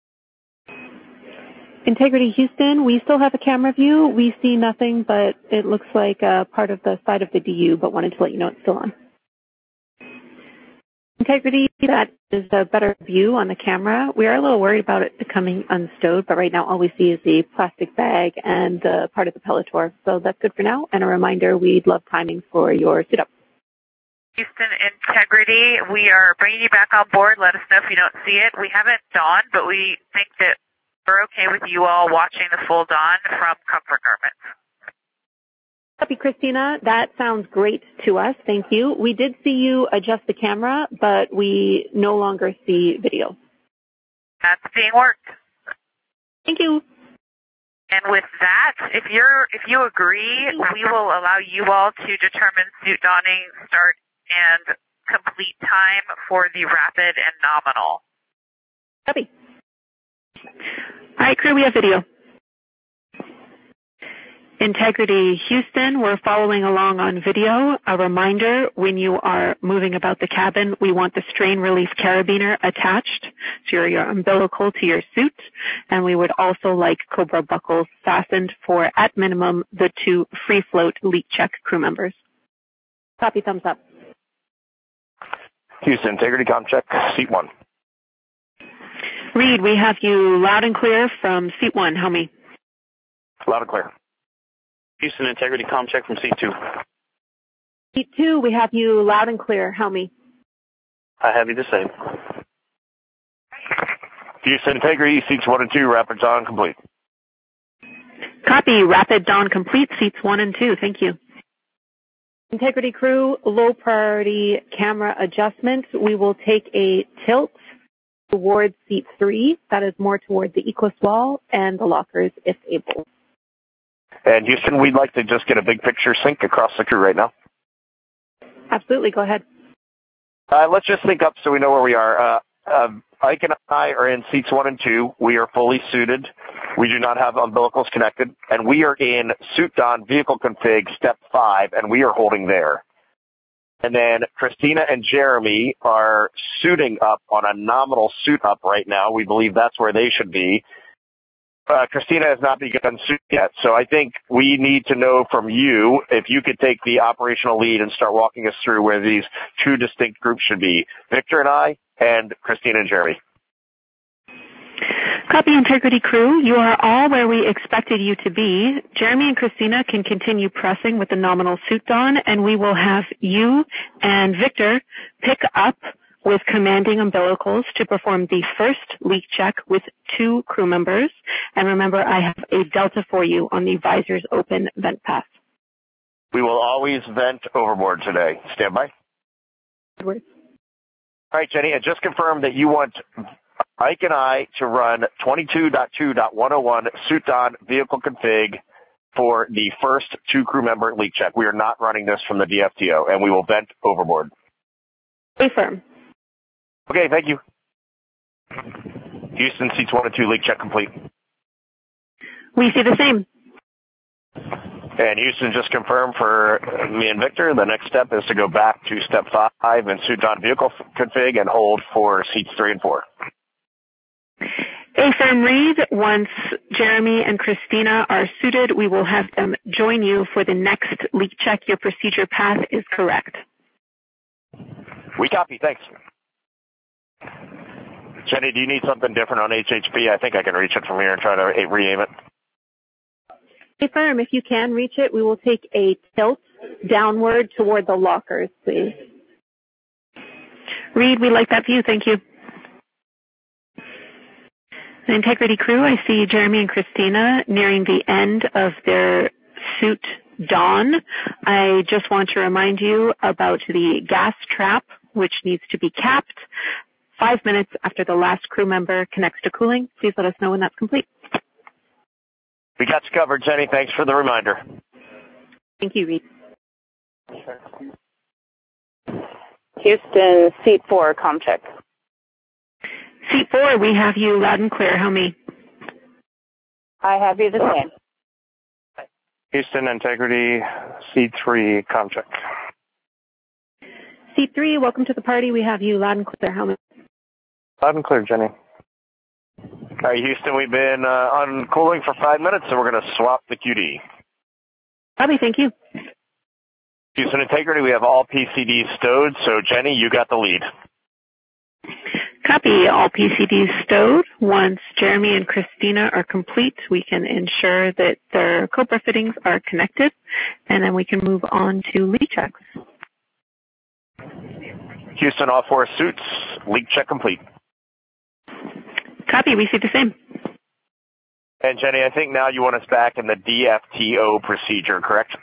Integrity Houston, we still have a camera view. We see nothing, but it looks like a part of the side of the D U, but wanted to let you know it's still on. Integrity, that is a better view on the camera. We are a little worried about it becoming unstowed, but right now all we see is the plastic bag and the part of the Pelotor. So that's good for now. And a reminder, we'd love timing for your sit-up. Houston Integrity, we are bringing you back on board. Let us know if you don't see it. We haven't dawned, but we think that we're okay with you all watching the full dawn from Comfort Garments. Copy, Christina. That sounds great to us. Thank you. We did see you adjust the camera, but we no longer see video. That's being worked. Thank you. And with that, if you're if you agree, we will allow you all to determine suit donning start and complete time for the rapid and nominal. Copy. All right, crew, we have video. Integrity Houston, we're following along on video. A reminder, when you are moving about the cabin, we want the strain relief carabiner attached to your, your umbilical to your suit, and we would also like Cobra buckles fastened for, at minimum, the two free float leak check crew members. Copy, thumbs up. Houston, Integrity Com check, seat one. Reed, we have you loud and clear from seat one. How many? Loud and clear. Houston, Integrity Com check from seat two. Seat two, we have you loud and clear. How many? I have you the same. Houston, Integrity, seats one and two, rapid dawn complete. Copy, rapid dawn complete, seats one and two. Thank you. Integrity crew, low priority camera adjustments. We will take a tilt towards seat three. That is more toward the Eclipse wall and the lockers if able. And Houston, we'd like to just get a big picture sync across the crew right now. Absolutely, go ahead. Uh, let's just sync up so we know where we are. Uh, uh, Ike and I are in seats one and two. We are fully suited. We do not have umbilicals connected. And we are in suit don vehicle config step five, and we are holding there. And then Christina and Jeremy are suiting up on a nominal suit up right now. We believe that's where they should be. Uh, Christina has not begun suit yet, so I think we need to know from you if you could take the operational lead and start walking us through where these two distinct groups should be, Victor and I, and Christina and Jeremy. Copy, Integrity crew. You are all where we expected you to be. Jeremy and Christina can continue pressing with the nominal suit on, and we will have you and Victor pick up with commanding umbilicals to perform the first leak check with two crew members. And remember, I have a delta for you on the visors open vent path. We will always vent overboard today. Stand by. Edwards. All right, Jenny, and just confirm that you want Ike and I to run twenty-two point two point one oh one suit on vehicle config for the first two crew member leak check. We are not running this from the D F T O, and we will vent overboard. Affirm. Okay, thank you. Houston, seats one and two, leak check complete. We see the same. And Houston, just confirm for me and Victor, the next step is to go back to step five and suit on vehicle config and hold for seats three and four. Affirm, Reed. Once Jeremy and Christina are suited, we will have them join you for the next leak check. Your procedure path is correct. We copy. Thanks. Jenny, do you need something different on H H P? I think I can reach it from here and try to re-aim it. Affirm, if you can reach it, we will take a tilt downward toward the lockers, please. Reed, we like that view. Thank you. The Integrity crew, I see Jeremy and Christina nearing the end of their suit don. I just want to remind you about the gas trap, which needs to be capped. Five minutes after the last crew member connects to cooling, please let us know when that's complete. We got you covered, Jenny. Thanks for the reminder. Thank you, Reed. Houston, seat four, com check. Seat four, we have you loud and clear. How many? I have you the same. Houston, Integrity, seat three, com check. Seat three, welcome to the party. We have you loud and clear. How many? Loud and clear, Jenny. All right, Houston, we've been uh, on cooling for five minutes, so we're going to swap the Q D. Bobby, thank you. Houston, Integrity, we have all P C Ds stowed, so Jenny, you got the lead. Copy, all P C Ds stowed. Once Jeremy and Christina are complete, we can ensure that their Cobra fittings are connected, and then we can move on to leak checks. Houston, all four suits, leak check complete. Copy, we see the same. And Jenny, I think now you want us back in the D F T O procedure, correct?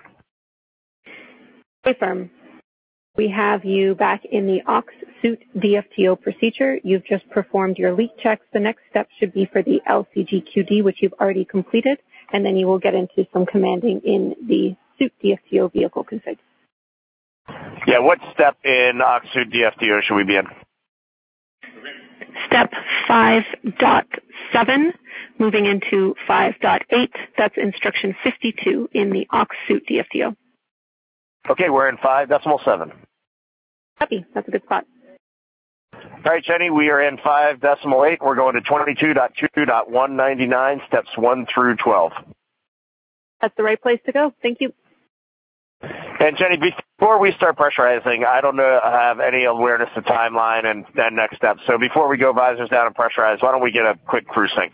Affirm. We have you back in the aux suit D F T O procedure. You've just performed your leak checks. The next step should be for the L C G Q D, which you've already completed, and then you will get into some commanding in the suit D F T O vehicle config. Yeah, what step in aux suit D F T O should we be in? Step five point seven, Moving into five point eight, that's instruction fifty-two in the aux suit D F T O. Okay, we're in five decimal seven. Copy. That's a good spot. All right, Jenny, we are in five decimal eight. We're going to twenty-two point two point one ninety-nine, steps one through twelve. That's the right place to go. Thank you. And Jenny, before we start pressurizing, I don't know, have any awareness of timeline and, and next steps. So before we go visors down and pressurize, why don't we get a quick crew sync?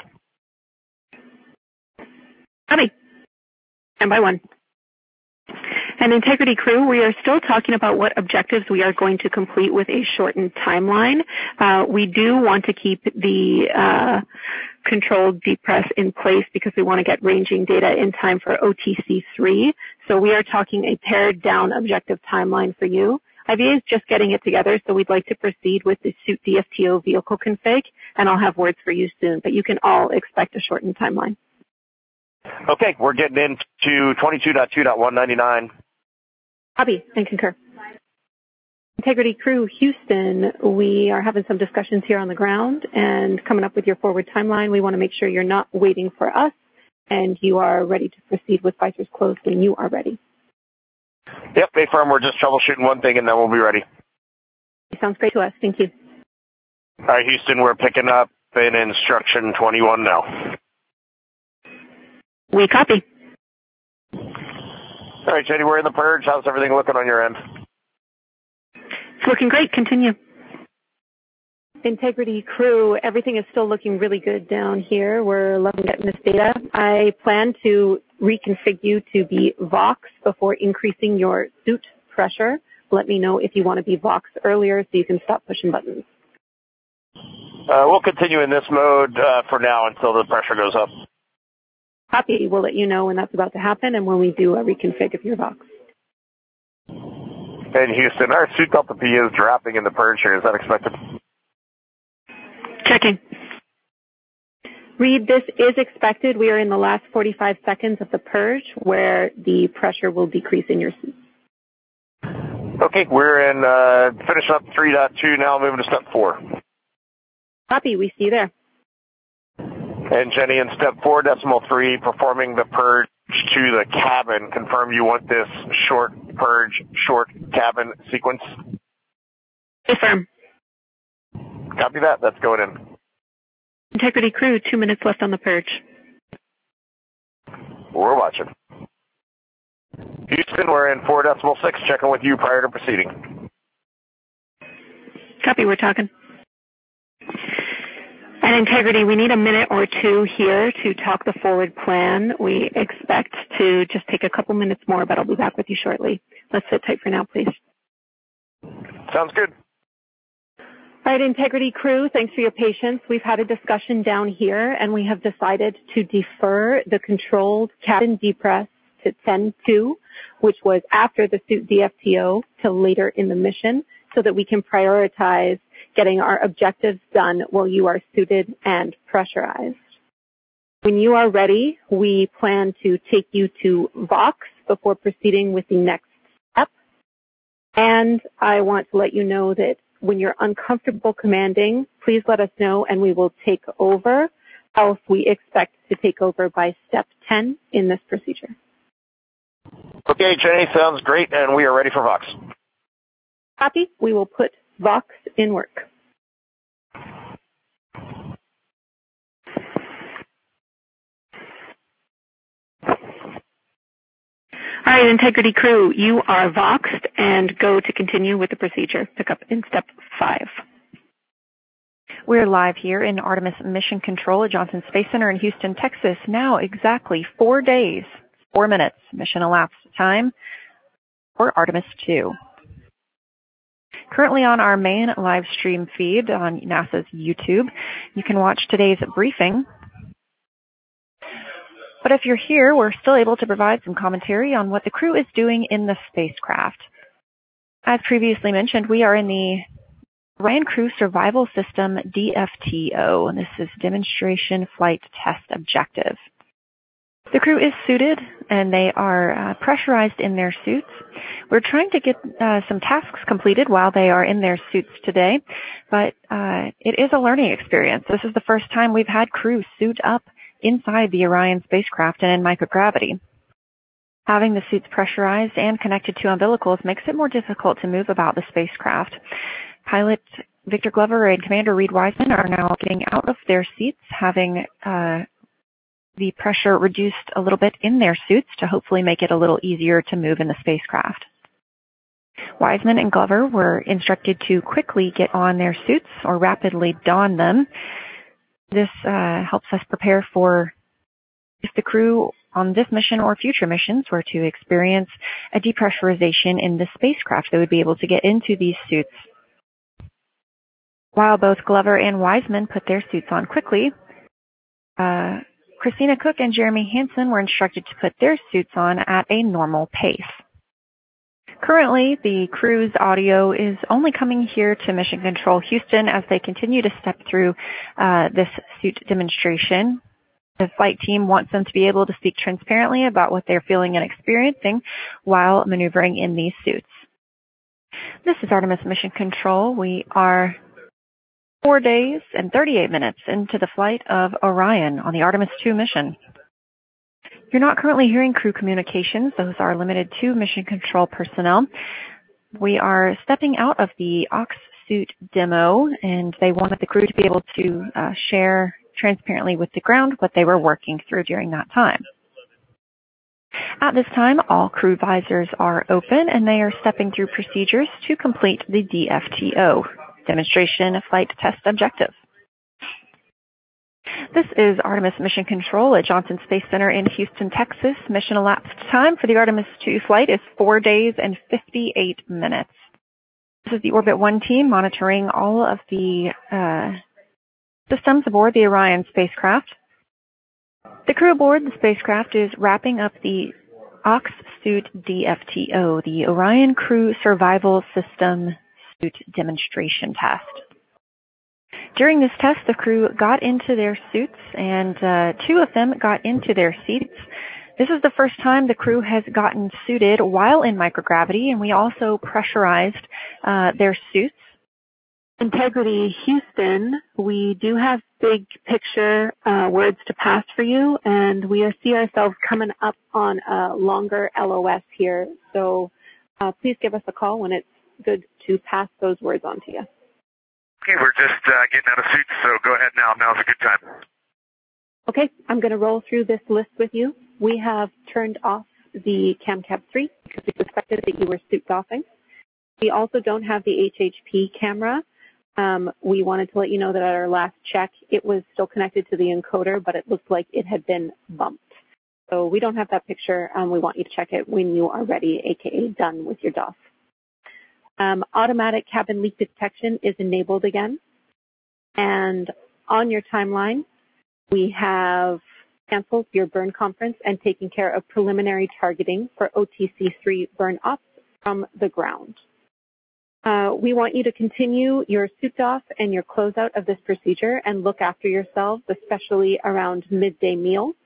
Copy. And by one. And Integrity crew, we are still talking about what objectives we are going to complete with a shortened timeline. Uh, we do want to keep the uh, controlled depress in place because we want to get ranging data in time for O T C three. So we are talking a pared down objective timeline for you. I V A is just getting it together, so we'd like to proceed with the suit D F T O vehicle config, and I'll have words for you soon, but you can all expect a shortened timeline. Okay, we're getting into twenty-two point two point one ninety-nine. Copy and concur. Integrity crew, Houston, we are having some discussions here on the ground and coming up with your forward timeline. We want to make sure you're not waiting for us and you are ready to proceed with visors closed when you are ready. Yep, A firm, we're just troubleshooting one thing and then we'll be ready. Sounds great to us. Thank you. All right, Houston, we're picking up in instruction twenty-one now. We copy. All right, Jenny, we're in the purge. How's everything looking on your end? It's looking great. Continue. Integrity crew, everything is still looking really good down here. We're loving getting this data. I plan to reconfigure you to be Vox before increasing your suit pressure. Let me know if you want to be Vox earlier so you can stop pushing buttons. Uh, we'll continue in this mode uh, for now until the pressure goes up. Copy. We'll let you know when that's about to happen and when we do a reconfig of your Vox. And Houston, our suit delta P is dropping in the purge here. Is that expected? Checking. Reed, this is expected. We are in the last forty-five seconds of the purge where the pressure will decrease in your suit. Okay, we're in, uh, finish up three point two now, moving to step four. Copy. We see you there. And Jenny, in step four, decimal three, performing the purge to the cabin. Confirm you want this short purge, short cabin sequence? Confirm. Copy that. That's going in. Integrity crew, two minutes left on the purge. We're watching. Houston, we're in four decimal six, checking with you prior to proceeding. Copy, we're talking. And Integrity, we need a minute or two here to talk the forward plan. We expect to just take a couple minutes more, but I'll be back with you shortly. Let's sit tight for now, please. Sounds good. All right, Integrity crew, thanks for your patience. We've had a discussion down here, and we have decided to defer the controlled cabin depress to ten two, which was after the suit D F T O, till later in the mission, so that we can prioritize getting our objectives done while you are suited and pressurized. When you are ready, we plan to take you to Vox before proceeding with the next step. And I want to let you know that when you're uncomfortable commanding, please let us know and we will take over. Else we expect to take over by step ten in this procedure. Okay, Jenny, sounds great, and we are ready for Vox. Copy. We will put Vox in work. All right, Integrity crew, you are Voxed and go to continue with the procedure. Pick up in step five. We're live here in Artemis Mission Control at Johnson Space Center in Houston, Texas. Now exactly four days, four minutes mission elapsed time for Artemis two. Currently on our main live stream feed on NASA's YouTube, you can watch today's briefing. But if you're here, we're still able to provide some commentary on what the crew is doing in the spacecraft. As previously mentioned, we are in the Orion Crew Survival System D F T O, and this is Demonstration Flight Test Objective. The crew is suited, and they are uh, pressurized in their suits. We're trying to get uh, some tasks completed while they are in their suits today, but uh, it is a learning experience. This is the first time we've had crew suit up inside the Orion spacecraft and in microgravity. Having the suits pressurized and connected to umbilicals makes it more difficult to move about the spacecraft. Pilot Victor Glover and Commander Reed Wiseman are now getting out of their seats, having uh, the pressure reduced a little bit in their suits to hopefully make it a little easier to move in the spacecraft. Wiseman and Glover were instructed to quickly get on their suits or rapidly don them. This uh, helps us prepare for if the crew on this mission or future missions were to experience a depressurization in the spacecraft, they would be able to get into these suits. While both Glover and Wiseman put their suits on quickly, uh, Christina Cook and Jeremy Hansen were instructed to put their suits on at a normal pace. Currently, the crew's audio is only coming here to Mission Control Houston as they continue to step through uh, this suit demonstration. The flight team wants them to be able to speak transparently about what they're feeling and experiencing while maneuvering in these suits. This is Artemis Mission Control. We are four days and thirty-eight minutes into the flight of Orion on the Artemis two mission. You're not currently hearing crew communications. Those are limited to mission control personnel. We are stepping out of the Ox suit demo, and they wanted the crew to be able to uh, share transparently with the ground what they were working through during that time. At this time, all crew visors are open, and they are stepping through procedures to complete the D F T O, Demonstration Flight Test Objective. This is Artemis Mission Control at Johnson Space Center in Houston, Texas. Mission elapsed time for the Artemis two flight is four days and fifty-eight minutes. This is the Orbit one team monitoring all of the uh, systems aboard the Orion spacecraft. The crew aboard the spacecraft is wrapping up the Ox suit D F T O, the Orion Crew Survival System Suit Demonstration Test. During this test, the crew got into their suits, and uh, two of them got into their seats. This is the first time the crew has gotten suited while in microgravity, and we also pressurized uh, their suits. Integrity Houston, we do have big picture uh, words to pass for you, and we see ourselves coming up on a longer L O S here. So uh, please give us a call when it's good to pass those words on to you. Okay, we're just uh, getting out of suits, so go ahead now. Now's a good time. Okay, I'm going to roll through this list with you. We have turned off the CamCab three because we suspected that you were suit doffing. We also don't have the H H P camera. Um, we wanted to let you know that at our last check, it was still connected to the encoder, but it looked like it had been bumped. So we don't have that picture. Um, we want you to check it when you are ready, aka done with your D O F. Um, automatic cabin leak detection is enabled again. And on your timeline, we have canceled your burn conference and taken care of preliminary targeting for O T C three burn ops from the ground. Uh, we want you to continue your suit off and your closeout of this procedure and look after yourselves, especially around midday meals.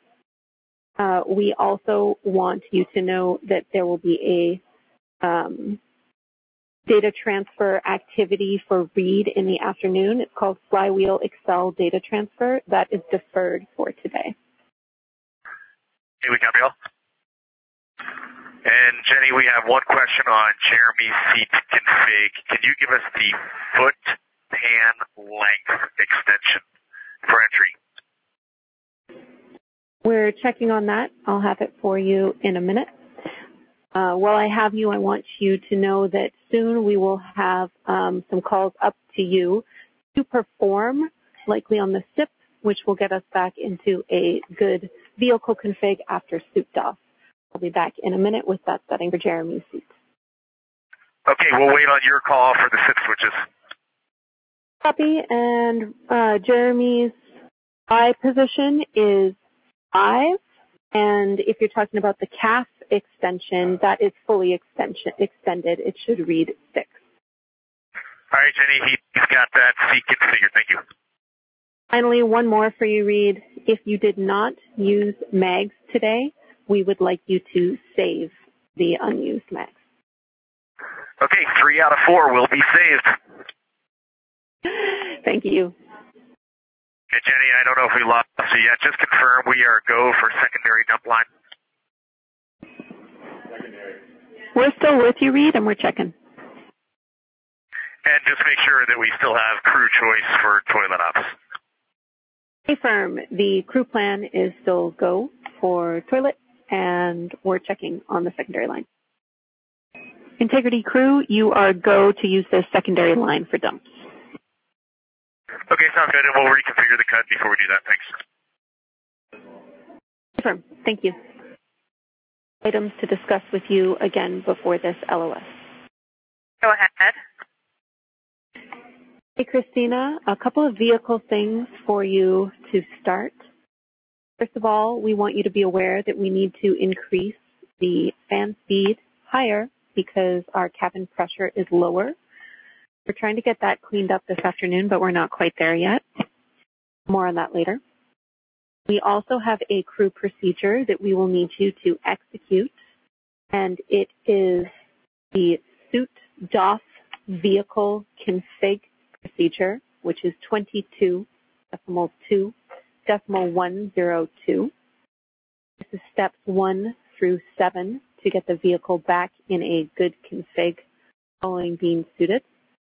Uh, we also want you to know that there will be a um, data transfer activity for Reed in the afternoon. It's called Flywheel Excel Data Transfer. That is deferred for today. Hey, we copy all. And Jenny, we have one question on Jeremy's seat config. Can you give us the foot pan length extension for entry? We're checking on that. I'll have it for you in a minute. Uh, while I have you, I want you to know that soon we will have um, some calls up to you to perform, likely on the S I P, which will get us back into a good vehicle config after suit off. I'll be back in a minute with that setting for Jeremy's seat. Okay, we'll wait on your call for the S I P switches. Copy, and uh, Jeremy's eye position is five, and if you're talking about the C A F extension, that is fully extension, extended. It should read six. All right, Jenny, he's got that seat configured. Thank you. Finally, one more for you, Reed. If you did not use mags today, we would like you to save the unused mags. Okay, three out of four will be saved. Thank you. Hey, Jenny, I don't know if we lost you yet. Just confirm we are go for secondary dump line. We're still with you, Reed, and we're checking. And just make sure that we still have crew choice for toilet ops. Confirm the crew plan is still go for toilet, and we're checking on the secondary line. Integrity crew, you are go to use the secondary line for dumps. Okay, sounds good, and we'll reconfigure the cut before we do that. Thanks. Confirm. Thank you. Items to discuss with you again before this L O S. Go ahead. Hey, Christina, a couple of vehicle things for you to start. First of all, we want you to be aware that we need to increase the fan speed higher because our cabin pressure is lower. We're trying to get that cleaned up this afternoon, but we're not quite there yet. More on that later. We also have a crew procedure that we will need you to execute, and it is the suit D O F vehicle config procedure, which is twenty-two decimal two decimal one zero two. This is steps one through seven to get the vehicle back in a good config following being suited.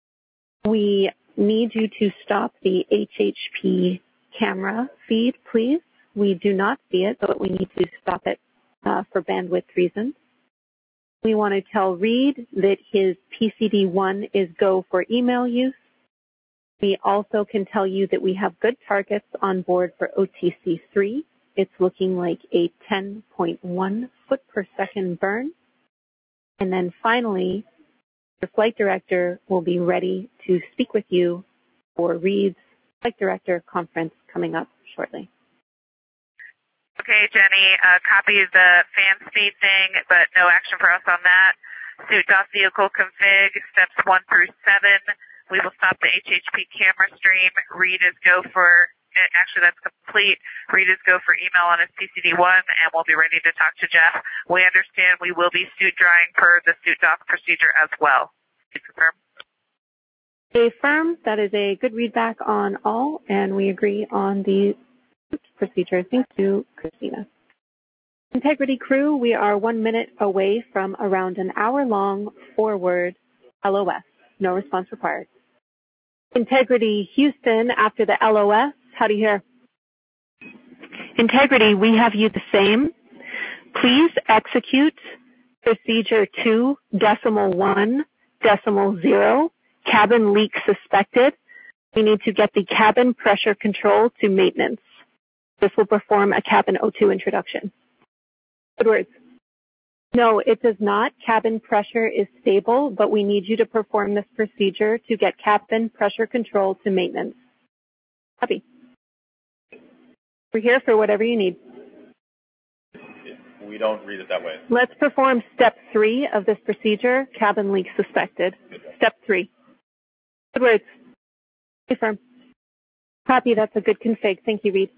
We need you to stop the H H P camera feed, please. We do not see it, but we need to stop it uh, for bandwidth reasons. We want to tell Reed that his P C D one is go for email use. We also can tell you that we have good targets on board for O T C three. It's looking like a ten point one foot per second burn. And then finally, the flight director will be ready to speak with you for Reed's flight director conference coming up shortly. Okay, Jenny, uh, copy the fan speed thing, but no action for us on that. Suit D O F vehicle config, steps one through seven. We will stop the H H P camera stream. Reed is go for, actually that's complete. Reed is go for email on his P C D one, and we'll be ready to talk to Jeff. We understand we will be suit drying per the suit D O F procedure as well. Please confirm. Affirm. That is a good readback on all, and we agree on the procedure. Thank you, Christina. Integrity crew, we are one minute away from around an hour-long forward L O S. No response required. Integrity Houston, after the L O S, how do you hear? Integrity, we have you the same. Please execute procedure two, decimal one, decimal zero, cabin leak suspected. We need to get the cabin pressure control to maintenance. This will perform a cabin O two introduction. Good words. No, it does not. Cabin pressure is stable, but we need you to perform this procedure to get cabin pressure control to maintenance. Copy. We're here for whatever you need. We don't read it that way. Let's perform step three of this procedure, cabin leak suspected. Step three. Good words. Confirm. Copy, that's a good config. Thank you, Reed.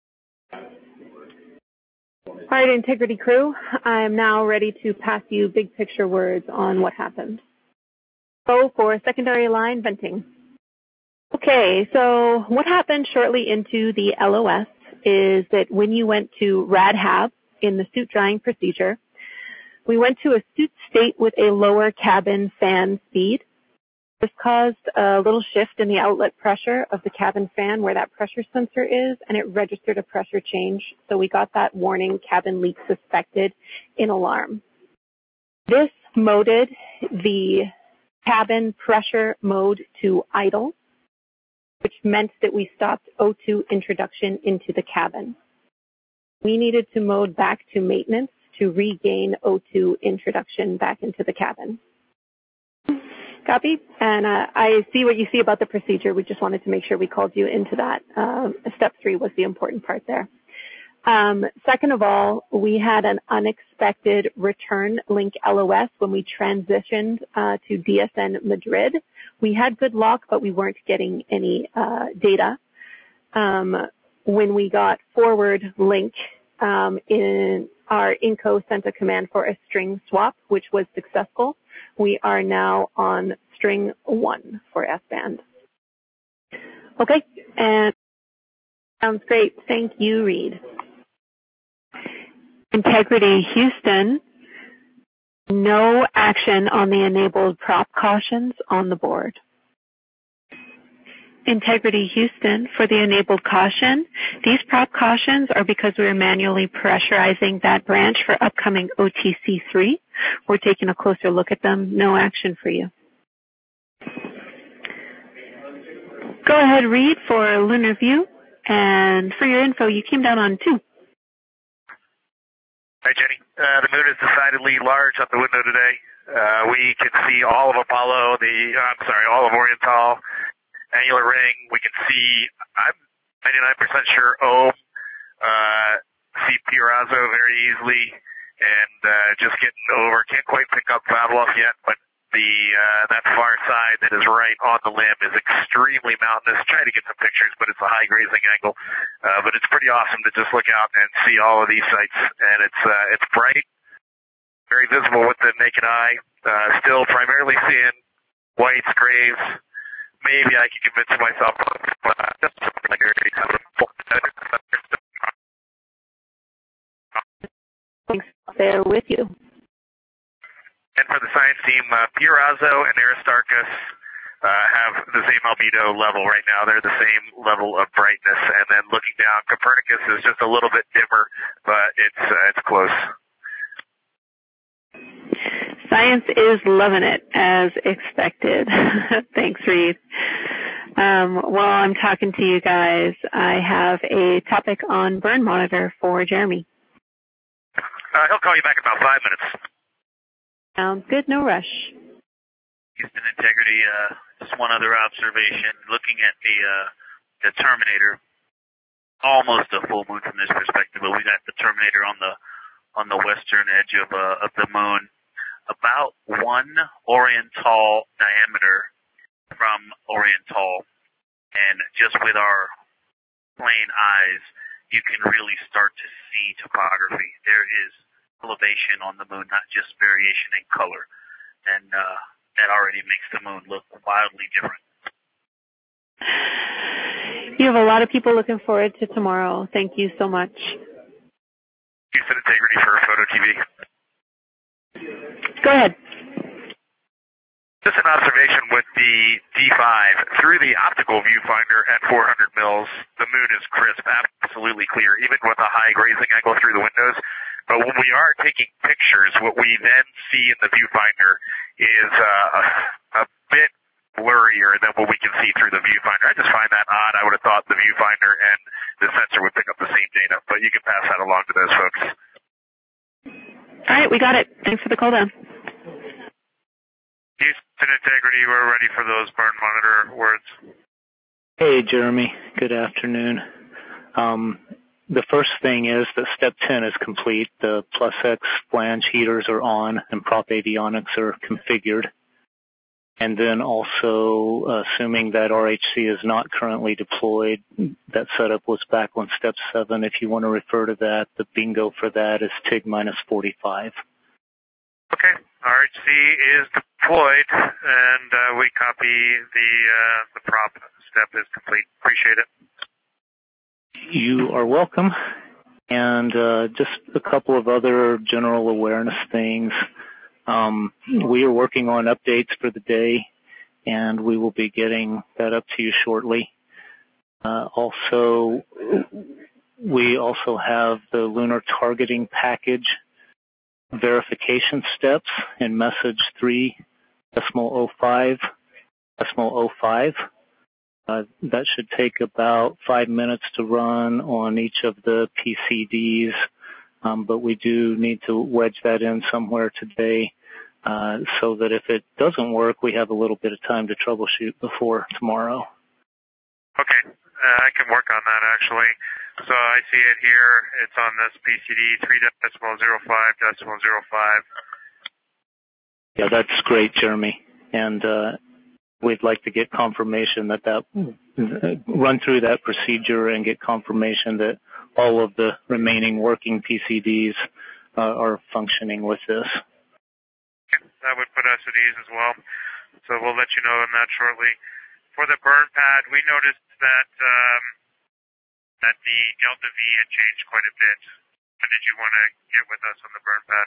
All right, Integrity crew, I am now ready to pass you big picture words on what happened. Go for secondary line venting. Okay, so what happened shortly into the L O S is that when you went to RADHAB in the suit drying procedure, we went to a suit state with a lower cabin fan speed. This caused a little shift in the outlet pressure of the cabin fan where that pressure sensor is, and it registered a pressure change. So we got that warning, cabin leak suspected, in alarm. This moded the cabin pressure mode to idle, which meant that we stopped O two introduction into the cabin. We needed to mode back to maintenance to regain O two introduction back into the cabin. Copy. And uh, I see what you see about the procedure. We just wanted to make sure we called you into that. Um, step three was the important part there. Um, second of all, we had an unexpected return link L O S when we transitioned uh, to D S N Madrid. We had good luck, but we weren't getting any uh, data. Um, when we got forward link, um, in our INCO sent a command for a string swap, which was successful. We are now on string one for S band. Okay, and Sounds great. Thank you, Reed. Integrity Houston, no action on the enabled prop cautions on the board. Integrity Houston, for the enabled caution, these prop cautions are because we are manually pressurizing that branch for upcoming O T C three. We're taking a closer look at them. No action for you. Go ahead, Reed, for Lunar View. And for your info, you came down on two. Hi, Jenny. Uh, the moon is decidedly large out the window today. Uh, we can see all of Apollo, the, uh, I'm sorry, all of Oriental, annular ring. We can see, I'm ninety-nine percent sure, Ohm, uh, see Pirazo very easily, and uh, just getting over. Can't quite pick up Vavilov yet, but the uh, that far side that is right on the limb is extremely mountainous. Try to get some pictures, but it's a high grazing angle. Uh, but it's pretty awesome to just look out and see all of these sites, and it's uh, it's bright, very visible with the naked eye. Uh, still primarily seeing whites, grays. Maybe I can convince myself. Thanks. There with you. And for the science team, uh, Pirazo and Aristarchus uh, have the same albedo level right now. They're the same level of brightness. And then looking down, Copernicus is just a little bit dimmer, but it's uh, it's close. Science is loving it, as expected. Thanks, Reed. Um, while I'm talking to you guys, I have a topic on burn monitor for Jeremy. Uh, he'll call you back in about five minutes. Sounds good. No rush. Houston Integrity, uh, just one other observation. Looking at the uh, the Terminator, almost a full moon from this perspective, but we got the Terminator on the on the western edge of uh, of the moon, about one Oriental diameter from Oriental, and just with our plain eyes, you can really start to see topography. There is elevation on the moon, not just variation in color, and uh, that already makes the moon look wildly different. You have a lot of people looking forward to tomorrow. Thank you so much. Houston Integrity for Photo T V. Go ahead. Just an observation with the D five. Through the optical viewfinder at four hundred mils, the moon is crisp, absolutely clear, even with a high grazing angle through the windows. But when we are taking pictures, what we then see in the viewfinder is uh, a, a bit blurrier than what we can see through the viewfinder. I just find that odd. I would have thought the viewfinder and the sensor would pick up the same data, but you can pass that along to those folks. All right, we got it. Thanks for the call down. Houston Integrity, we're ready for those burn monitor words. Hey, Jeremy. Good afternoon. Um, the first thing is that step ten is complete. The plus X flange heaters are on and prop avionics are configured. And then also, assuming that R H C is not currently deployed, that setup was back on step seven. If you want to refer to that, the bingo for that is T I G minus forty-five. Okay, R H C is deployed, and uh, we copy the uh, the prop step is complete. Appreciate it. You are welcome. And uh, just a couple of other general awareness things. Um, we are working on updates for the day, and we will be getting that up to you shortly. Uh, also, we also have the lunar targeting package verification steps in message three decimal oh five decimal oh five. Uh, that should take about five minutes to run on each of the P C Ds, um, but we do need to wedge that in somewhere today uh, so that if it doesn't work, we have a little bit of time to troubleshoot before tomorrow. Okay, uh, I can work on that actually. So I see it here. It's on this P C D three decimal oh five decimal oh five. Yeah, that's great, Jeremy. And uh, we'd like to get confirmation that that run through that procedure and get confirmation that all of the remaining working P C Ds uh, are functioning with this. That would put us at ease as well. So we'll let you know on that shortly. For the burn pad, we noticed that um, that the Delta V had changed quite a bit. When did you want to get with us on the burn pad?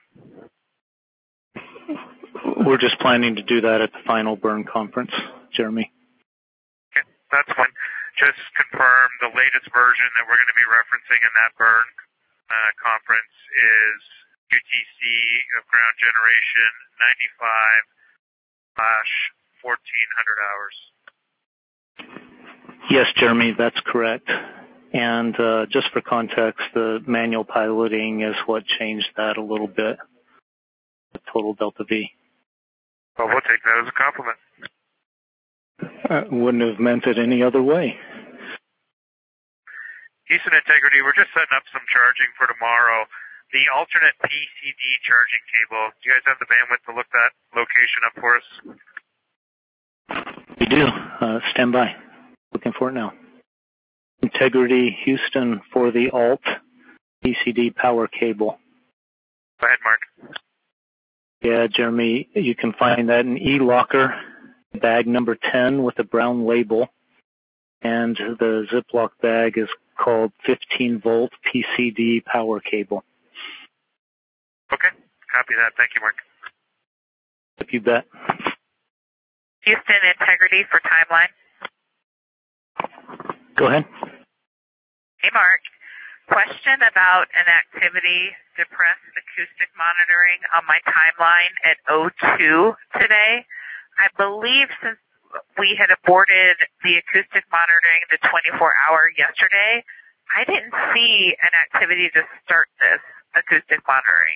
We're just planning to do that at the final burn conference, Jeremy. Okay, that's fine. Just confirm the latest version that we're going to be referencing in that burn uh, conference is U T C of ground generation ninety-five slash fourteen hundred hours. Yes, Jeremy, that's correct. And uh, just for context, the manual piloting is what changed that a little bit, the total Delta V. Well, we'll take that as a compliment. I wouldn't have meant it any other way. Houston Integrity, we're just setting up some charging for tomorrow. The alternate P C D charging cable, do you guys have the bandwidth to look that location up for us? We do. Uh, stand by. Looking for it now. Integrity Houston for the alt P C D power cable. Go ahead, Mark. Yeah, Jeremy, you can find that in E-Locker, bag number ten with a brown label. And the Ziploc bag is called fifteen volt P C D power cable. Okay, copy that. Thank you, Mark. You bet. Houston Integrity for timeline. Go ahead. Hey, Mark. Question about an activity depressed acoustic monitoring on my timeline at oh two today. I believe since we had aborted the acoustic monitoring the twenty-four hour yesterday, I didn't see an activity to start this acoustic monitoring.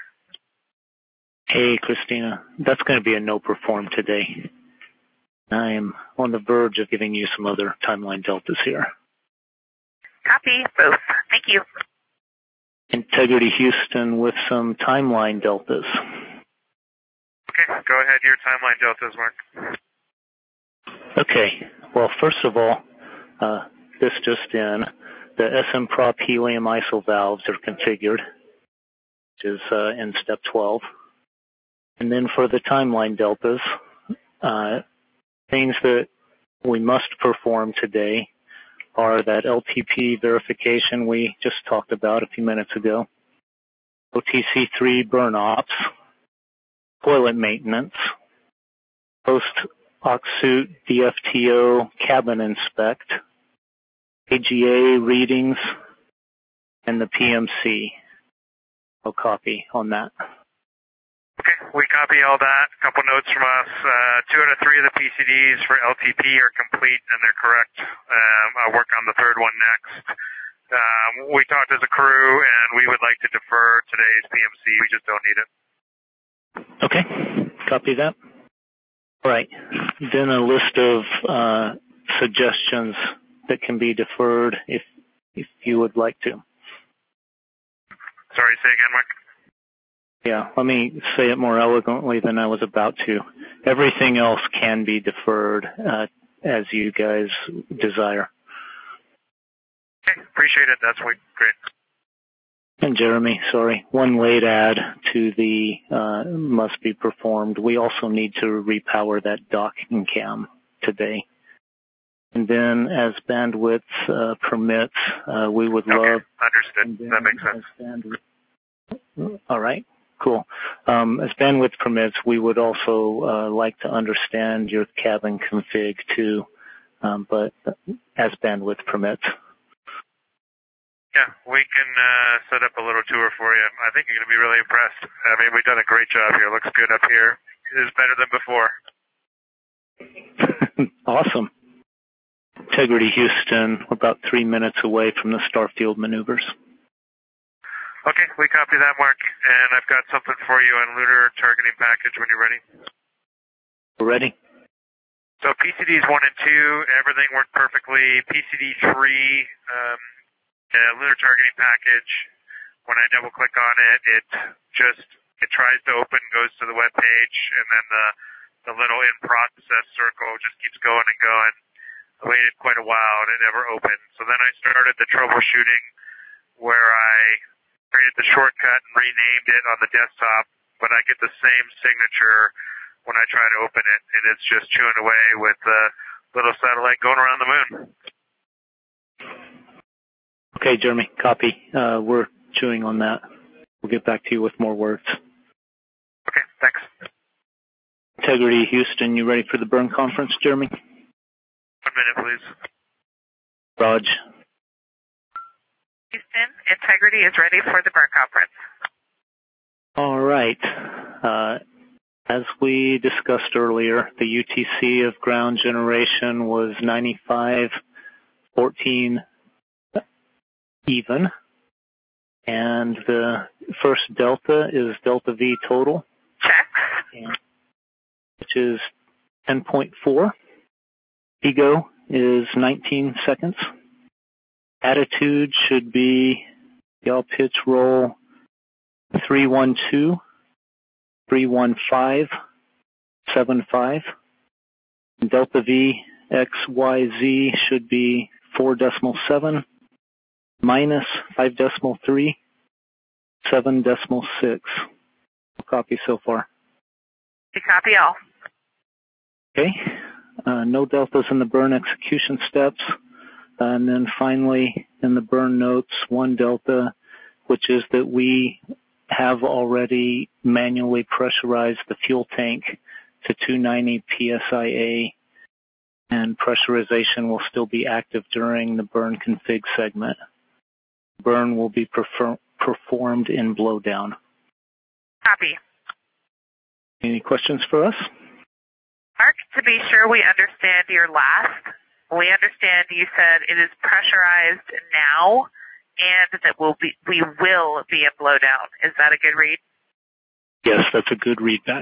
Hey, Christina. That's going to be a no perform today. I am on the verge of giving you some other timeline deltas here. Copy. Both. Thank you. Integrity Houston with some timeline deltas. Okay, go ahead. Your timeline deltas, Mark. Okay. Well, first of all, uh, this just in, the S M prop helium iso valves are configured, which is uh, in step twelve. And then for the timeline deltas, uh, things that we must perform today are that L T P verification we just talked about a few minutes ago, O T C three burn ops, toilet maintenance, post-Oxsuit D F T O cabin inspect, A G A readings, and the P M C. I'll copy on that. Okay, we copy all that. A couple notes from us. Uh, two out of three of the P C Ds for L T P are complete and they're correct. Um, I'll work on the third one next. Um, we talked as a crew and we would like to defer today's P M C. We just don't need it. Okay, copy that. All right, then a list of uh, suggestions that can be deferred if if you would like to. Sorry, say again, Mark. Yeah, let me say it more eloquently than I was about to. Everything else can be deferred uh, as you guys desire. Okay, appreciate it. That's great. And Jeremy, sorry, one late add to the uh, must be performed. We also need to repower that docking cam today. And then as bandwidth uh, permits, uh, we would okay, love... Understood. That makes sense. Bandwidth, all right. Cool. Um, as bandwidth permits, we would also uh, like to understand your cabin config too, um, but as bandwidth permits. Yeah, we can uh, set up a little tour for you. I think you're going to be really impressed. I mean, we've done a great job here. Looks good up here. It is better than before. Awesome. Integrity Houston, we're about three minutes away from the Starfield maneuvers. Okay, we copy that, Mark. And I've got something for you on lunar targeting package when you're ready. We're ready. So P C Ds one and two, everything worked perfectly. P C D three, um, uh, lunar targeting package, when I double click on it, it just, it tries to open, goes to the web page, and then the, the little in process circle just keeps going and going. I waited quite a while and it never opened. So then I started the troubleshooting where I created the shortcut and renamed it on the desktop, but I get the same signature when I try to open it, and it's just chewing away with the little satellite going around the moon. Okay, Jeremy, copy. Uh, we're chewing on that. We'll get back to you with more words. Okay, thanks. Integrity Houston, you ready for the burn conference, Jeremy? One minute, please. Raj. Houston, Integrity is ready for the burn conference. All right. Uh, as we discussed earlier, the U T C of ground generation was ninety-five fourteen even. And the first delta is delta V total. Check. Which is ten point four. Ego is nineteen seconds. Attitude should be yaw pitch roll three one two, three one five, seven five. Delta V X Y Z should be four decimal seven, minus five decimal three, seven decimal six. Copy so far. We copy all. Okay. Uh, no deltas in the burn execution steps. And then finally, in the burn notes, one delta, which is that we have already manually pressurized the fuel tank to two ninety P S I A, and pressurization will still be active during the burn config segment. Burn will be prefer- performed in blowdown. Copy. Any questions for us? Mark, to be sure we understand your last, we understand you said it is pressurized now and that we'll be, we will be in blowdown. Is that a good read? Yes, that's a good read back.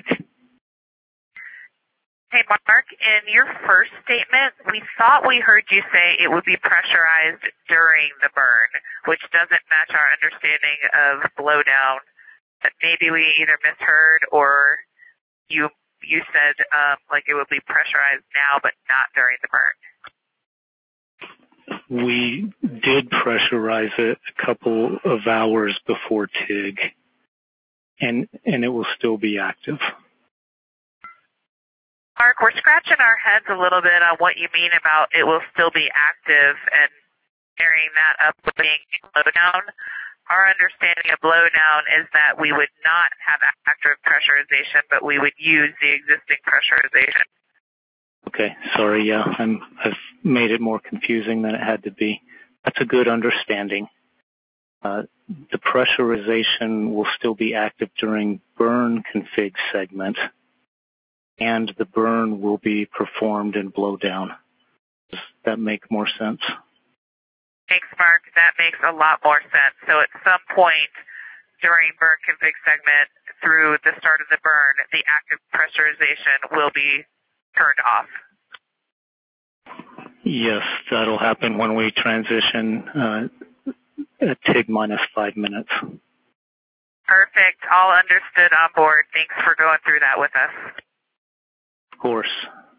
Hey, Mark, in your first statement, we thought we heard you say it would be pressurized during the burn, which doesn't match our understanding of blowdown. But maybe we either misheard or you you said um, like it would be pressurized now but not during the burn. We did pressurize it a couple of hours before T I G, and and it will still be active. Mark, we're scratching our heads a little bit on what you mean about it will still be active and marrying that up with being blowdown. Our understanding of blowdown is that we would not have active pressurization, but we would use the existing pressurization. Okay, sorry, yeah, I'm, I've made it more confusing than it had to be. That's a good understanding. Uh, the pressurization will still be active during burn config segment, and the burn will be performed in blowdown. Does that make more sense? Thanks, Mark. That makes a lot more sense. So at some point during burn config segment through the start of the burn, the active pressurization will be turned off. Yes, that'll happen when we transition uh, at T I G minus five minutes. Perfect. All understood on board. Thanks for going through that with us. Of course.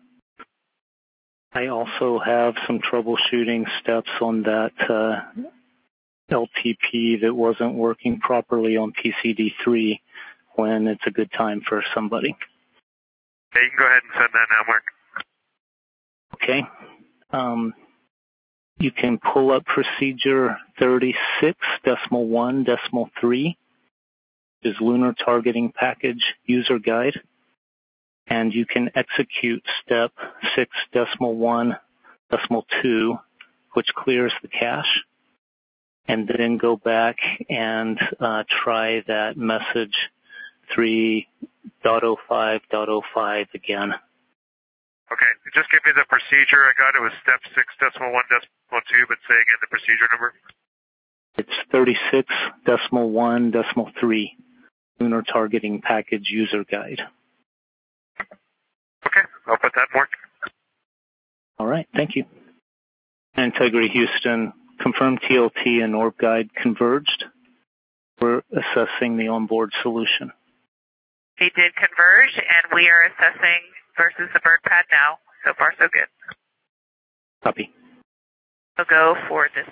I also have some troubleshooting steps on that uh, L T P that wasn't working properly on P C D three when it's a good time for somebody. Okay, you can go ahead and send that now, Mark. Okay. Um, you can pull up procedure thirty-six decimal one decimal three, which is Lunar Targeting Package User Guide. And you can execute step six decimal one decimal two, which clears the cache, and then go back and uh, try that message three point oh five point oh five again. Okay, just give me the procedure. I got it was step six decimal one decimal two, but say again the procedure number. It's thirty-six decimal one decimal three, Lunar Targeting Package User Guide. Okay, I'll put that in work. All right, thank you. Integrity Houston, confirm T L T and Orb Guide converged. We're assessing the onboard solution. They did converge, and we are assessing versus the burn pad now. So far, so good. Copy. We'll go for this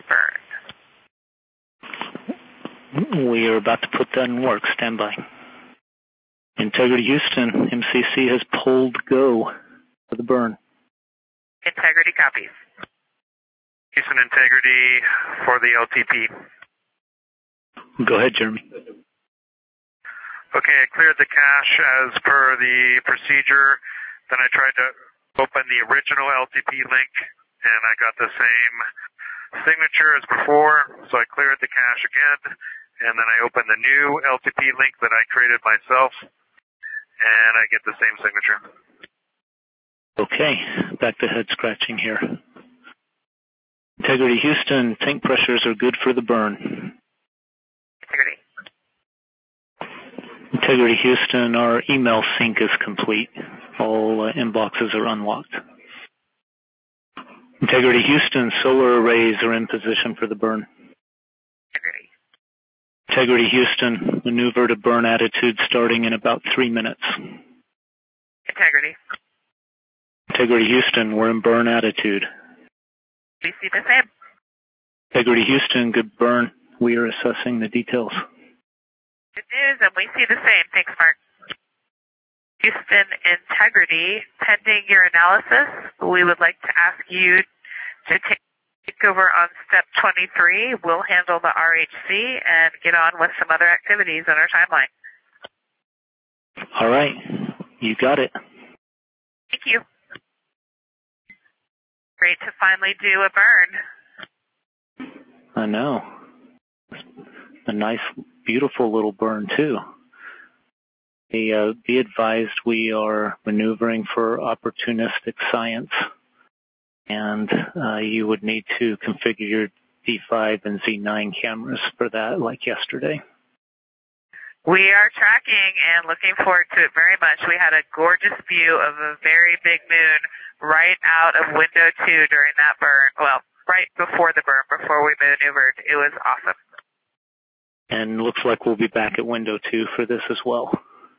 burn. We are about to put that in work. Stand by. Integrity Houston, M C C has pulled go for the burn. Integrity copies. Houston integrity for the L T P. Go ahead, Jeremy. Okay, I cleared the cache as per the procedure. Then I tried to open the original L T P link, and I got the same signature as before. So I cleared the cache again, and then I opened the new L T P link that I created myself, and I get the same signature. Okay, back to head scratching here. Integrity Houston, tank pressures are good for the burn. Integrity. Integrity Houston, our email sync is complete. All uh, inboxes are unlocked. Integrity Houston, solar arrays are in position for the burn. Integrity. Integrity Houston, maneuver to burn attitude starting in about three minutes. Integrity. Integrity Houston, we're in burn attitude. We see the same. Integrity Houston, good burn. We are assessing the details. Good news, and we see the same. Thanks, Mark. Houston integrity, pending your analysis, we would like to ask you to take over on step twenty-three. We'll handle the R H C and get on with some other activities on our timeline. All right. You got it. Thank you. Great to finally do a burn. I know. A nice, beautiful little burn, too. Hey, uh, be advised we are maneuvering for opportunistic science, and uh, you would need to configure your D five and Z nine cameras for that, like yesterday. We are tracking and looking forward to it very much. We had a gorgeous view of a very big moon right out of window two during that burn. Well, right before the burn, before we maneuvered. It was awesome. And looks like we'll be back at window two for this as well.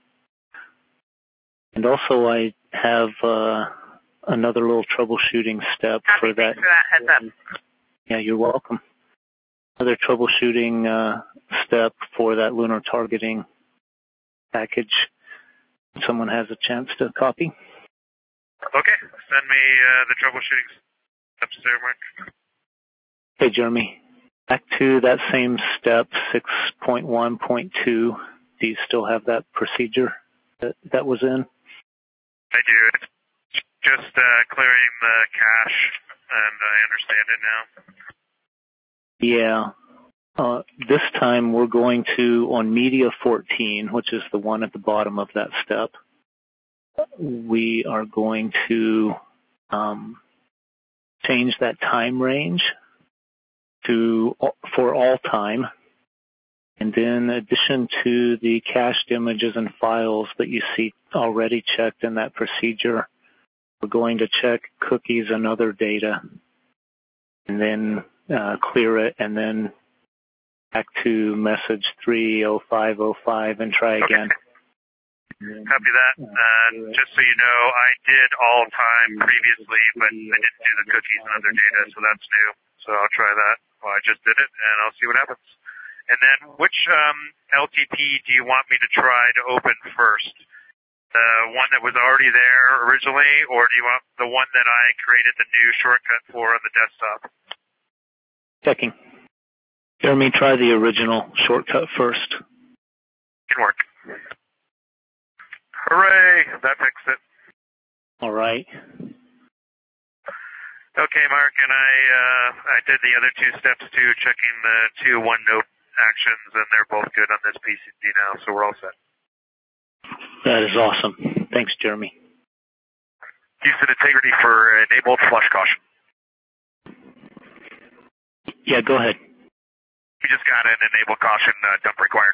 And also I have uh, another little troubleshooting step Happy for that. Thanks for that heads up. Yeah, you're welcome. Another troubleshooting uh, step for that lunar targeting package. Someone has a chance to copy. Okay, send me uh, the troubleshooting steps there, Mark. Hey, Jeremy. Back to that same step, six point one point two. Do you still have that procedure that, that was in? I do. It's just uh, clearing the cache, and I understand it now. Yeah. Uh, this time we're going to, on Media fourteen, which is the one at the bottom of that step, we are going to um, change that time range to for all time. And then in addition to the cached images and files that you see already checked in that procedure, we're going to check cookies and other data, and then uh, clear it, and then back to message three oh five oh five and try again. Okay. Copy that. Uh, just so you know, I did all time previously, but I didn't do the cookies and other data, so that's new. So I'll try that. Well, I just did it, and I'll see what happens. And then which um, L T P do you want me to try to open first? The one that was already there originally, or do you want the one that I created the new shortcut for on the desktop? Checking. Jeremy, try the original shortcut first. Can work. Hooray! That fixed it. All right. Okay, Mark, and I uh, I did the other two steps too, checking the two OneNote actions, and they're both good on this P C D now, so we're all set. That is awesome. Thanks, Jeremy. Houston integrity for enabled flush caution. Yeah, go ahead. We just got an enabled caution uh, dump required.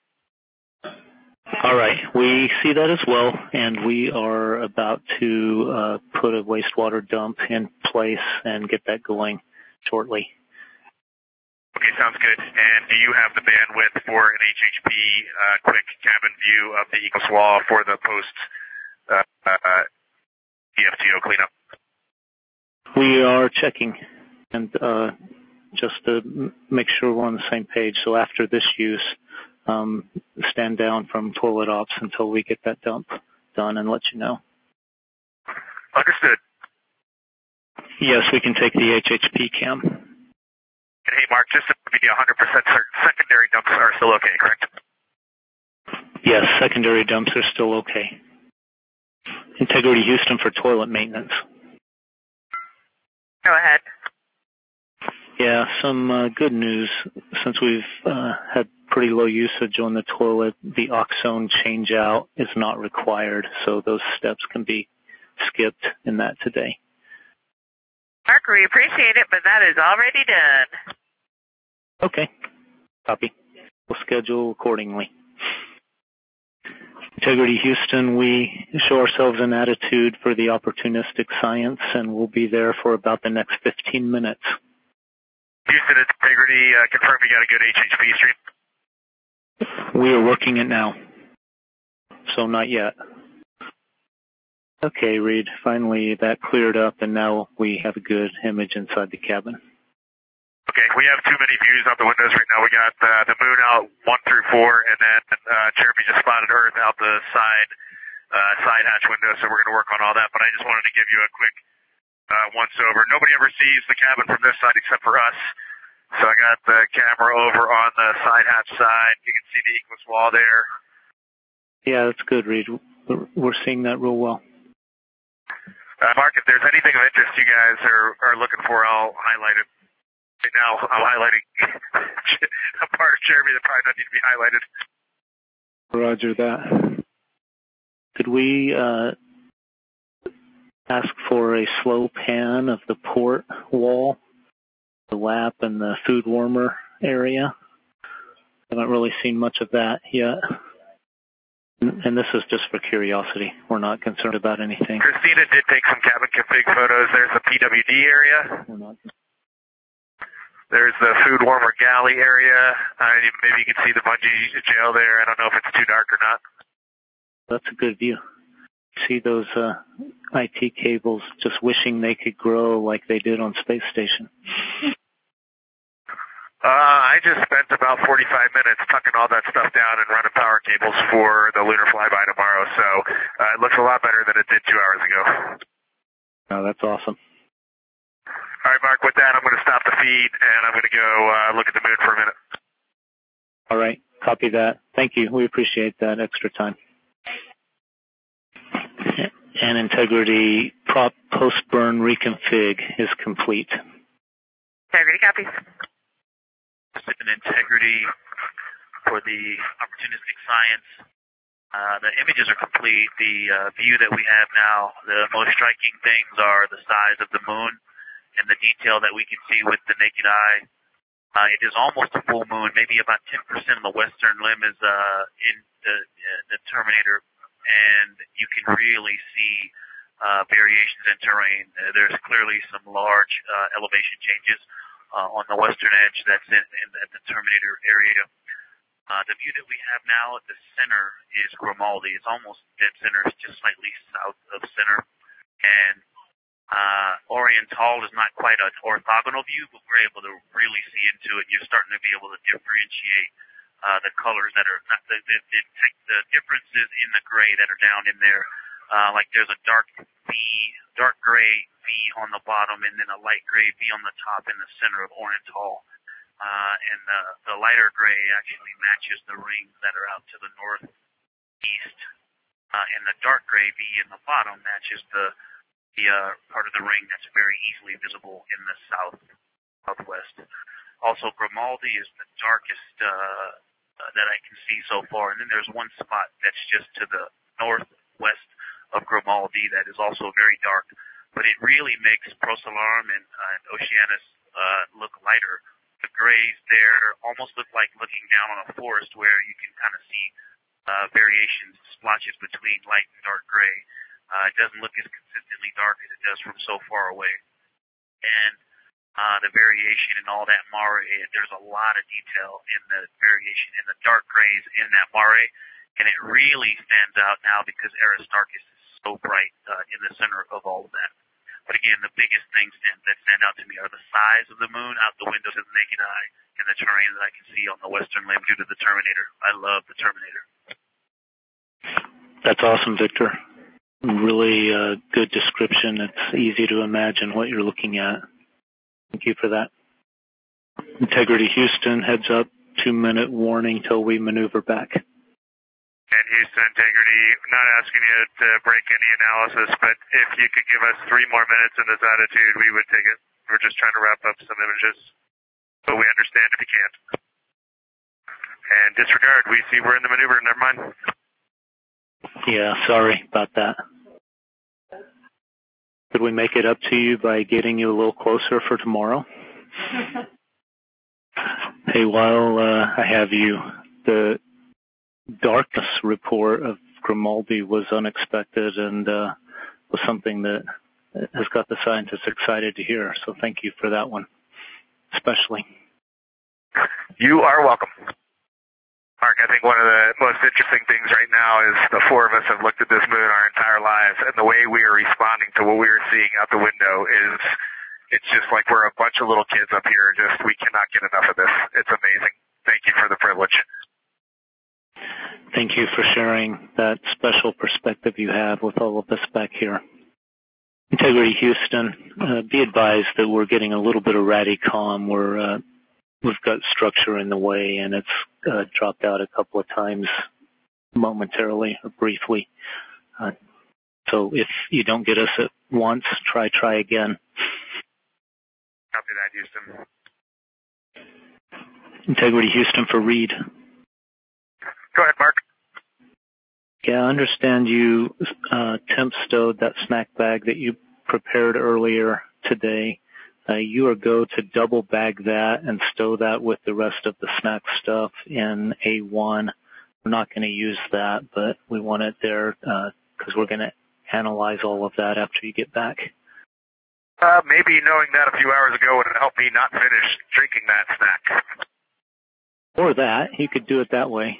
All right, we see that as well, and we are about to uh, put a wastewater dump in place and get that going shortly. Okay, sounds good. And do you have the bandwidth for an H H P uh, quick cabin view of the EcoSWA for the post uh, uh, E F T O cleanup? We are checking, and uh, just to m- make sure we're on the same page. So after this use, um, stand down from toilet ops until we get that dump done and let you know. Understood. Yes, we can take the H H P cam. And hey, Mark, just to be one hundred percent certain, secondary dumps are still okay, correct? Yes, secondary dumps are still okay. Integrity Houston for toilet maintenance. Go ahead. Yeah, some uh, good news. Since we've uh, had pretty low usage on the toilet, the Oxone change out is not required, so those steps can be skipped in that today. Mark, we appreciate it, but that is already done. Okay. Copy. We'll schedule accordingly. Integrity Houston, we show ourselves an attitude for the opportunistic science, and we'll be there for about the next fifteen minutes. Houston Integrity, uh, confirm you got a good H H P stream? We are working it now, so not yet. Okay, Reed, finally that cleared up, and now we have a good image inside the cabin. Okay, we have too many views out the windows right now. We got uh, the moon out one through four, and then uh, Jeremy just spotted Earth out the side uh, side hatch window, so we're going to work on all that. But I just wanted to give you a quick uh, once over. Nobody ever sees the cabin from this side except for us. So I got the camera over on the side hatch side. You can see the Equus wall there. Yeah, that's good, Reed. We're, we're seeing that real well. Uh, Mark, if there's anything of interest you guys are, are looking for, I'll highlight it. Right now, I'm highlighting a part of Jeremy that probably doesn't need to be highlighted. Roger that. Could we uh, ask for a slow pan of the port wall, the lap, and the food warmer area? I haven't really seen much of that yet. And this is just for curiosity. We're not concerned about anything. Christina did take some cabin config photos. There's the P W D area. We're not. There's the food warmer galley area. Uh, maybe you can see the bungee jail there. I don't know if it's too dark or not. That's a good view. See those uh, I T cables just wishing they could grow like they did on Space Station. Uh, I just spent about forty-five minutes tucking all that stuff down and running power cables for the lunar flyby tomorrow, so uh, it looks a lot better than it did two hours ago. Oh, that's awesome. All right, Mark, with that, I'm going to stop the feed, and I'm going to go uh, look at the moon for a minute. All right, copy that. Thank you. We appreciate that extra time. And Integrity prop post-burn reconfig is complete. Integrity copies. An Integrity for the opportunistic science. Uh, the images are complete. The uh, view that we have now, the most striking things are the size of the moon and the detail that we can see with the naked eye. Uh, it is almost a full moon. Maybe about ten percent of the western limb is uh, in the, uh, the Terminator, and you can really see uh, variations in terrain. Uh, there's clearly some large uh, elevation changes uh, on the western edge that's in, in at the Terminator area. Uh, the view that we have now at the center is Grimaldi. It's almost dead center. It's just slightly south of center. And Uh, Oriental is not quite an orthogonal view, but we're able to really see into it. You're starting to be able to differentiate uh, the colors that are not the, the, the, the differences in the gray that are down in there. Uh, like there's a dark V, dark gray V on the bottom, and then a light gray V on the top in the center of Oriental. Uh, and the, the lighter gray actually matches the rings that are out to the northeast, uh, and the dark gray V in the bottom matches the the uh, part of the ring that's very easily visible in the south southwest. Also, Grimaldi is the darkest uh, uh, that I can see so far, and then there's one spot that's just to the northwest of Grimaldi that is also very dark, but it really makes Procellarum and, uh, and Oceanus uh, look lighter. The grays there almost look like looking down on a forest where you can kind of see uh, variations, splotches between light and dark gray. Uh, it doesn't look as consistently dark as it does from so far away. And uh, the variation and all that mare, there's a lot of detail in the variation in the dark grays in that mare, and it really stands out now because Aristarchus is so bright uh, in the center of all of that. But again, the biggest things stand, that stand out to me are the size of the moon out the windows of the naked eye and the terrain that I can see on the western limb due to the Terminator. I love the Terminator. That's awesome, Victor. really uh, good description. It's easy to imagine what you're looking at. Thank you for that. Integrity Houston, heads up, two-minute warning till we maneuver back. And Houston Integrity, not asking you to break any analysis, but if you could give us three more minutes in this attitude, we would take it. We're just trying to wrap up some images, but we understand if you can't. And disregard, we see we're in the maneuver, never mind. Yeah, sorry about that. Could we make it up to you by getting you a little closer for tomorrow? Hey, while uh, I have you, the darkness report of Grimaldi was unexpected and uh, was something that has got the scientists excited to hear. So thank you for that one, especially. You are welcome. Mark, I think one of the most interesting things right now is the four of us have looked at this moon our entire lives, and the way we are responding to what we are seeing out the window is, it's just like we're a bunch of little kids up here. Just, we cannot get enough of this. It's amazing. Thank you for the privilege. Thank you for sharing that special perspective you have with all of us back here. Integrity Houston, uh, be advised that we're getting a little bit of Radicom. We're, uh, we've got structure in the way, and it's uh, dropped out a couple of times momentarily or briefly. Uh, so if you don't get us at once, try, try again. Copy that, Houston. Integrity Houston for Reed. Go ahead, Mark. Yeah, I understand you uh, temp stowed that snack bag that you prepared earlier today. Uh, you are go to double bag that and stow that with the rest of the snack stuff in A one. We're not going to use that, but we want it there because uh, we're going to analyze all of that after you get back. Uh, maybe knowing that a few hours ago would have helped me not finish drinking that snack. Or that. You could do it that way.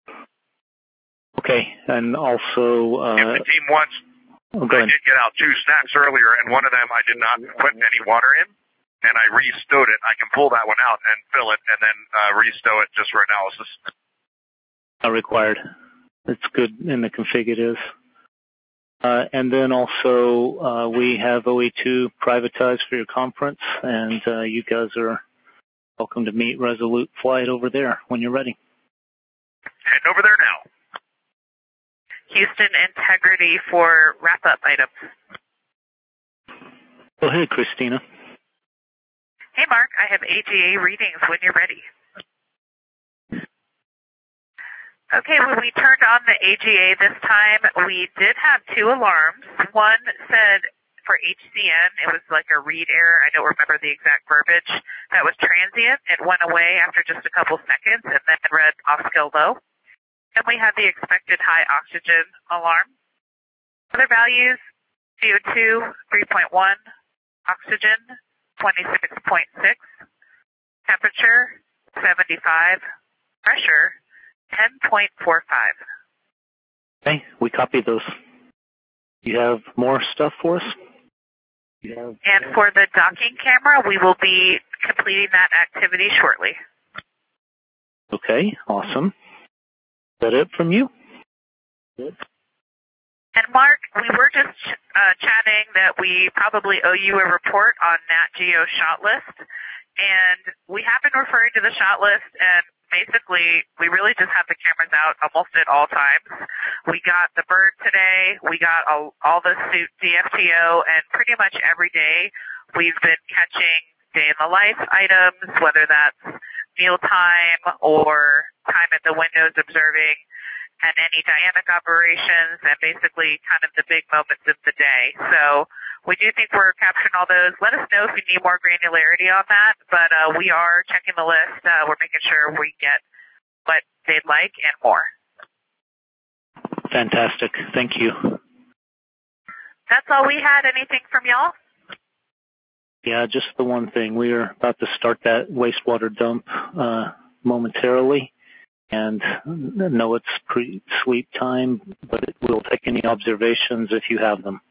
Okay, and also... Uh, if the team wants, oh, I did get out two snacks earlier, and one of them I did not put any water in, and I re-stowed it. I can pull that one out and fill it, and then uh, re-stow it just for analysis. Not required. It's good in the config it is. Uh, and then also, uh, we have O E two privatized for your conference, and uh, you guys are welcome to meet Resolute Flight over there when you're ready. Heading over there now. Houston Integrity for wrap-up items. Go ahead, Christina. Hey, Mark, I have A G A readings when you're ready. Okay, when we turned on the A G A this time, we did have two alarms. One said for H C N, it was like a read error. I don't remember the exact verbiage. That was transient. It went away after just a couple seconds and then read off-scale low. And we had the expected high oxygen alarm. Other values, C O two, three point one, oxygen, twenty-six point six, temperature, seventy-five, pressure, ten point four five. Okay, we copied those. You have more stuff for us? You have... And for the docking camera, we will be completing that activity shortly. Okay, awesome. Is that it from you? Good. And Mark, we were just uh, chatting that we probably owe you a report on Nat Geo shot list. And we have been referring to the shot list, and basically we really just have the cameras out almost at all times. We got the bird today, we got all, all the suit D F T O, and pretty much every day we've been catching day in the life items, whether that's meal time or time at the windows observing, and any dynamic operations, and basically kind of the big moments of the day. So we do think we're capturing all those. Let us know if you need more granularity on that, but uh, we are checking the list. Uh, we're making sure we get what they'd like and more. Fantastic. Thank you. That's all we had. Anything from y'all? Yeah, just the one thing. We are about to start that wastewater dump uh, momentarily. And I know it's pre-sleep time, but we'll take any observations if you have them.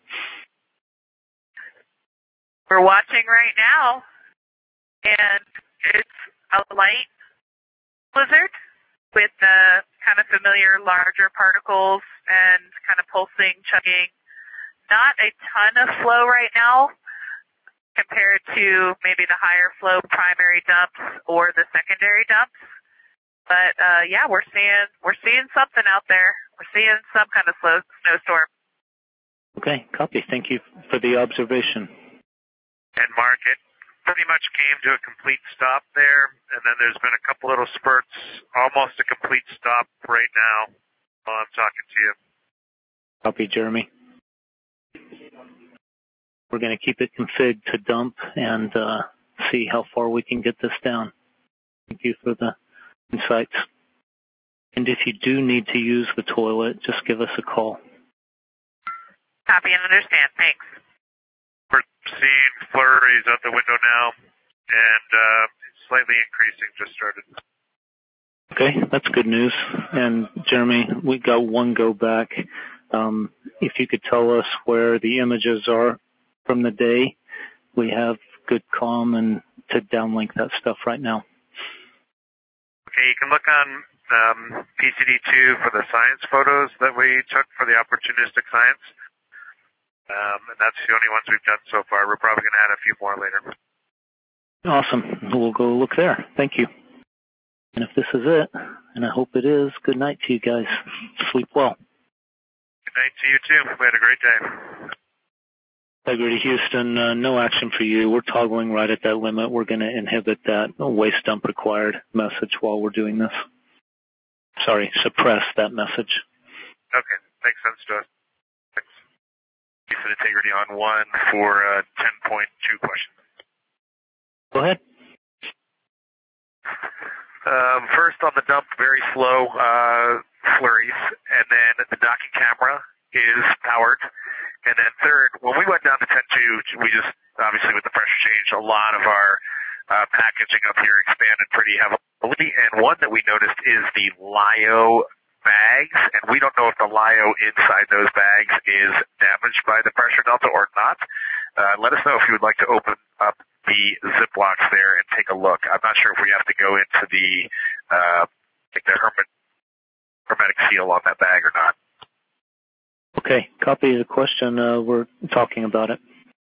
We're watching right now, and it's a light blizzard with the kind of familiar larger particles and kind of pulsing, chugging not a ton of flow right now compared to maybe the higher flow primary dumps or the secondary dumps. But uh, yeah, we're seeing we're seeing something out there. We're seeing some kind of slow snowstorm. Okay, copy. Thank you for the observation. And Mark, it pretty much came to a complete stop there, and then there's been a couple little spurts, almost a complete stop right now while I'm talking to you. Copy, Jeremy. We're going to keep it config to dump and uh, see how far we can get this down. Thank you for the insights. And if you do need to use the toilet, just give us a call. Copy and understand. Thanks. We're seeing flurries out the window now, and uh, slightly increasing just started. Okay, that's good news. And Jeremy, we got one go back. Um, if you could tell us where the images are from the day, we have good comm and to downlink that stuff right now. Okay, you can look on um, P C D two for the science photos that we took for the opportunistic science. Um, and that's the only ones we've done so far. We're probably going to add a few more later. Awesome. We'll go look there. Thank you. And if this is it, and I hope it is, good night to you guys. Sleep well. Good night to you too. We had a great day. Integrity Houston, uh, no action for you. We're toggling right at that limit. We're going to inhibit that waste dump required message while we're doing this. Sorry, suppress that message. Okay, makes sense to us. Houston Integrity on one for uh, ten point two questions. Go ahead. Um, first on the dump, very slow uh, flurries, and then the docking camera is powered. And then third, when we went down to ten two, we just, obviously with the pressure change, a lot of our uh, packaging up here expanded pretty heavily. And one that we noticed is the L I O bags, and we don't know if the L I O inside those bags is damaged by the pressure delta or not. Uh, let us know if you would like to open up the Ziplocs there and take a look. I'm not sure if we have to go into the, uh, like the hermet, hermetic seal on that bag or not. Okay, copy the question. Uh, we're talking about it.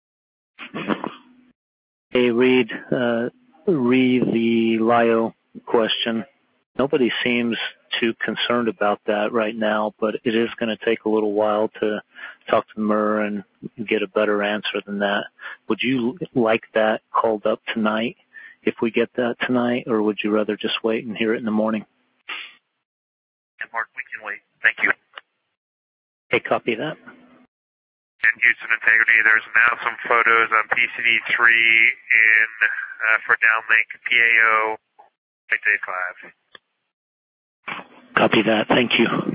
Hey, read, uh, read the L I O question. Nobody seems too concerned about that right now, but it is going to take a little while to talk to M E R and get a better answer than that. Would you like that called up tonight if we get that tonight, or would you rather just wait and hear it in the morning? And Mark, we can wait. Thank you. Okay, copy that. In Houston Integrity, there's now some photos on P C D three in uh, for downlink P A O day five. Copy that. Thank you.